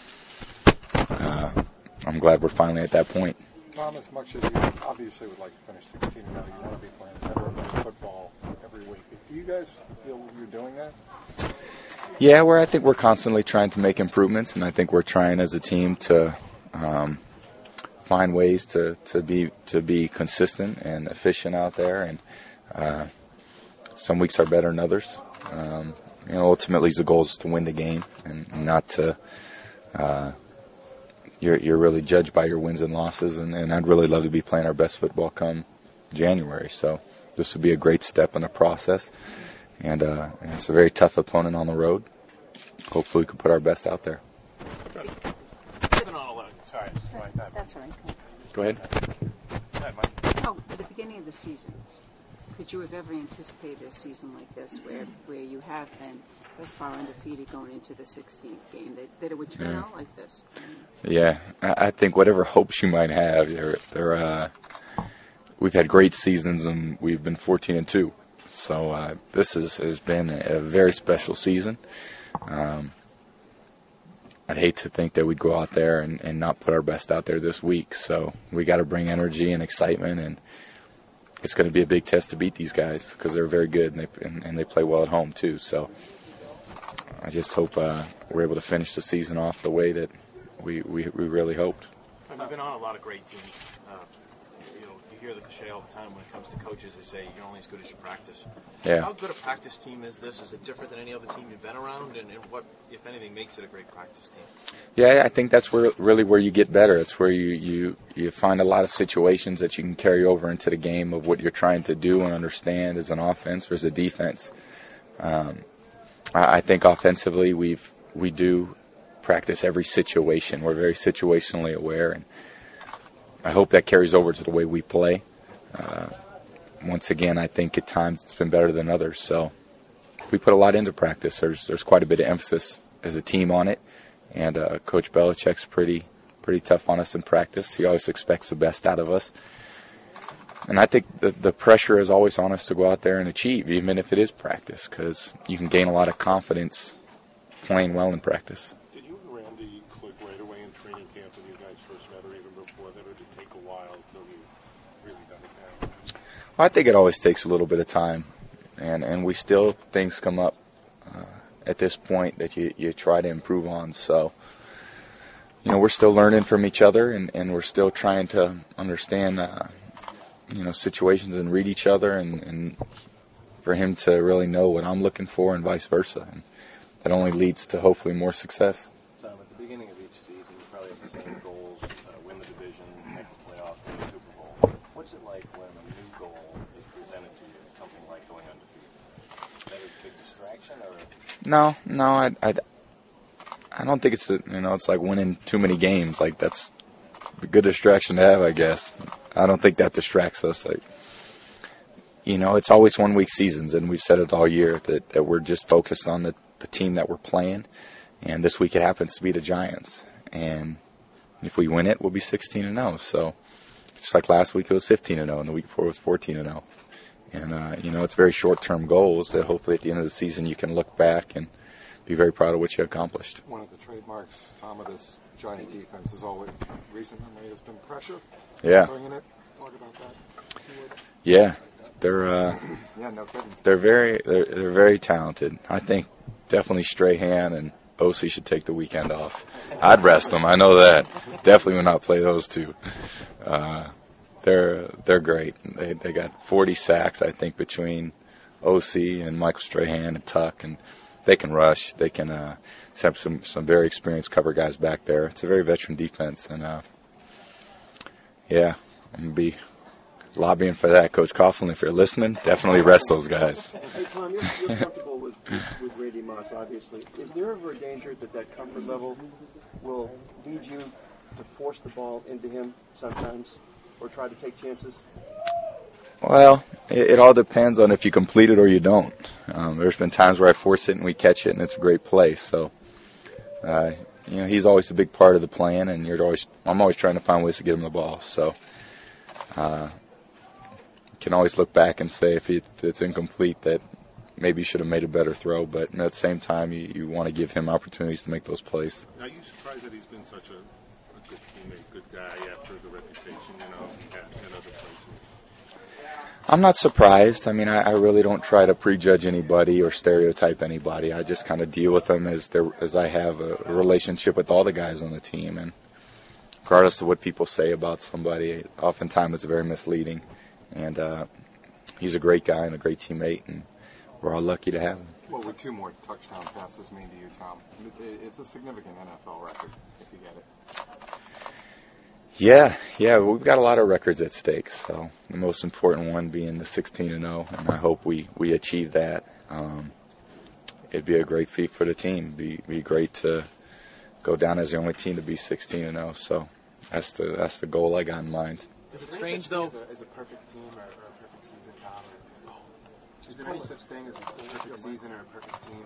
I'm glad we're finally at that point. Tom, as much as you obviously would like to finish 16-0, you want to be playing better football every week. Do you guys feel you're doing that? Yeah, I think we're constantly trying to make improvements, and I think we're trying as a team to find ways to be consistent and efficient out there. And some weeks are better than others. Ultimately, the goal is to win the game and not to. You're really judged by your wins and losses, and I'd really love to be playing our best football come January. So this would be a great step in the process, and it's a very tough opponent on the road. Hopefully we can put our best out there. Sorry, that's all right. Go ahead. Oh, at the beginning of the season, could you have ever anticipated a season like this where you have been this far undefeated going into the 16th game, that it would turn out like this? Yeah, I think whatever hopes you might have, we've had great seasons and we've been 14-2. So this has been a very special season. I'd hate to think that we'd go out there and not put our best out there this week. So we got to bring energy and excitement, and it's going to be a big test to beat these guys because they're very good and they play well at home too. So I just hope we're able to finish the season off the way that we really hoped. I've been on a lot of great teams. You hear the cliche all the time when it comes to coaches. They say you're only as good as your practice. Yeah. How good a practice team is this? Is it different than any other team you've been around? And what, if anything, makes it a great practice team? Yeah, I think that's really where you get better. It's where you find a lot of situations that you can carry over into the game of what you're trying to do and understand as an offense or as a defense. I think offensively we do practice every situation. We're very situationally aware, and I hope that carries over to the way we play. Once again, I think at times it's been better than others. So we put a lot into practice. There's quite a bit of emphasis as a team on it, and Coach Belichick's pretty tough on us in practice. He always expects the best out of us. And I think the pressure is always on us to go out there and achieve, even if it is practice, because you can gain a lot of confidence playing well in practice. Did you and Randy click right away in training camp when you guys first met, or even before that, or did it take a while until you really got it down? Well, I think it always takes a little bit of time, and we still, things come up at this point that you try to improve on. So, we're still learning from each other, and we're still trying to understand situations and read each other, and for him to really know what I'm looking for and vice versa. And that only leads to hopefully more success. Tom, at the beginning of each season, you probably have the same goals, win the division, make the playoffs, win the Super Bowl. What's it like when a new goal is presented to you, something like going undefeated? Is that a big distraction? Or? No, I don't think it's like winning too many games. Like, that's a good distraction to have, I guess. I don't think that distracts us. It's always 1 week seasons, and we've said it all year that we're just focused on the team that we're playing. And this week it happens to be the Giants. And if we win it, we'll be 16-0. So just like last week it was 15-0, and the week before it was 14-0. And, it's very short-term goals that hopefully at the end of the season you can look back and be very proud of what you accomplished. One of the trademarks, Tom, of this Giant defense is always, recent memory has been pressure. Yeah. Bringing it. Talk about that. Yeah. They're no kidding. They're very talented. I think definitely Strahan and OC should take the weekend off. I'd rest them. I know that. Definitely will not play those two. They're great. They got 40 sacks, I think, between OC and Michael Strahan and Tuck, and they can rush. They can have some very experienced cover guys back there. It's a very veteran defense, and I'm gonna be lobbying for that. Coach Coughlin, if you're listening, definitely rest those guys. Hey, Tom, you're comfortable with Randy Moss, obviously. Is there ever a danger that comfort level will lead you to force the ball into him sometimes or try to take chances? Well, it all depends on if you complete it or you don't. There's been times where I force it and we catch it and it's a great play. So, he's always a big part of the plan, and I'm always trying to find ways to get him the ball. So, you can always look back and say if it's incomplete that maybe you should have made a better throw. But at the same time, you want to give him opportunities to make those plays. Are you surprised that he's been such a good teammate, good guy after the reputation he had in other places? I'm not surprised. I mean, I really don't try to prejudge anybody or stereotype anybody. I just kind of deal with them as I have a relationship with all the guys on the team. And regardless of what people say about somebody, oftentimes it's very misleading. And he's a great guy and a great teammate, and we're all lucky to have him. What would 2 more touchdown passes mean to you, Tom? It's a significant NFL record if you get it. Yeah, we've got a lot of records at stake. So the most important one being the 16-0, and I hope we achieve that. It'd be a great feat for the team. Be great to go down as the only team to be 16-0. So that's the goal I got in mind. Is it strange though? Is a perfect team or a perfect season, Tom? Is there any such thing as a perfect season or a perfect team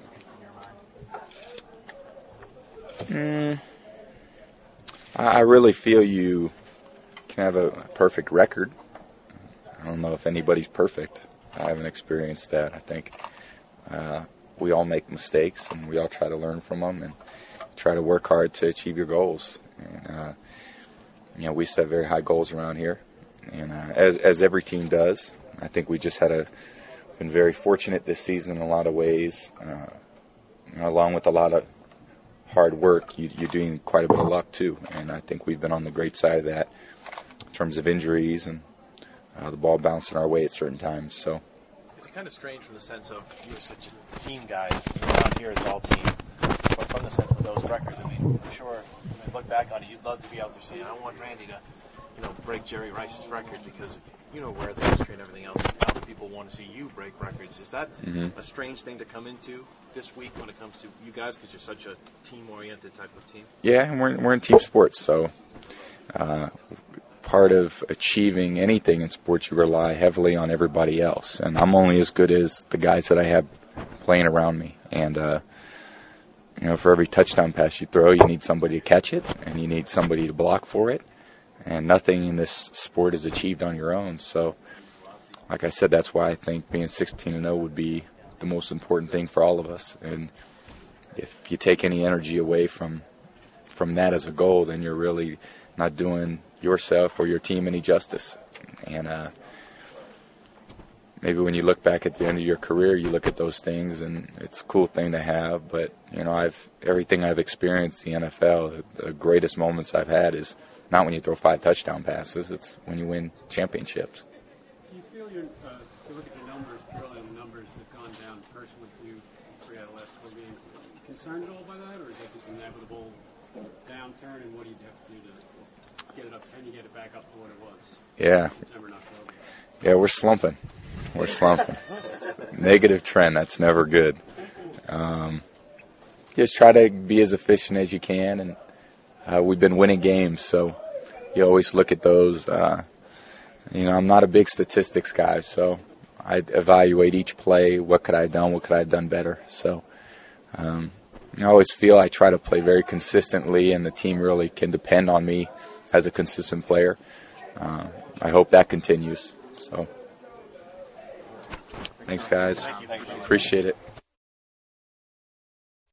in your mind? I really feel you can have a perfect record. I don't know if anybody's perfect. I haven't experienced that. I think we all make mistakes, and we all try to learn from them and try to work hard to achieve your goals. And, we set very high goals around here, and as every team does. I think we just been very fortunate this season in a lot of ways, along with a lot of hard work. You're doing quite a bit of luck too, and I think we've been on the great side of that in terms of injuries and the ball bouncing our way at certain times. So it's kind of strange from the sense of you're such a team guy. Around here it's all team, but from the sense of those records, I mean, I'm sure when you look back on it, you'd love to be out there saying, I want Randy to, break Jerry Rice's record, because where the history and everything else, other people want to see you break records. Is that a strange thing to come into this week when it comes to you guys, because you're such a team-oriented type of team? Yeah, and we're in team sports, so part of achieving anything in sports, you rely heavily on everybody else, and I'm only as good as the guys that I have playing around me. And for every touchdown pass you throw, you need somebody to catch it, and you need somebody to block for it. And nothing in this sport is achieved on your own. So, like I said, that's why I think being 16-0 would be the most important thing for all of us. And if you take any energy away from that as a goal, then you're really not doing yourself or your team any justice. And maybe when you look back at the end of your career, you look at those things, and it's a cool thing to have. But everything I've experienced in the NFL, the greatest moments I've had is not when you throw 5 touchdown passes. It's when you win championships. Do you feel you look at the numbers, purely the numbers have gone down personally for you 3 out of the last 4 games? Are you concerned at all by that, or is that just an inevitable downturn, and what do you have to do to get it up? Can you get it back up to what it was? Yeah. September and October? Yeah, we're slumping. Negative trend. That's never good. Just try to be as efficient as you can, and we've been winning games, so you always look at those. I'm not a big statistics guy, so I evaluate each play. What could I have done? What could I have done better? So I always feel I try to play very consistently, and the team really can depend on me as a consistent player. I hope that continues. So thanks, guys. Appreciate it.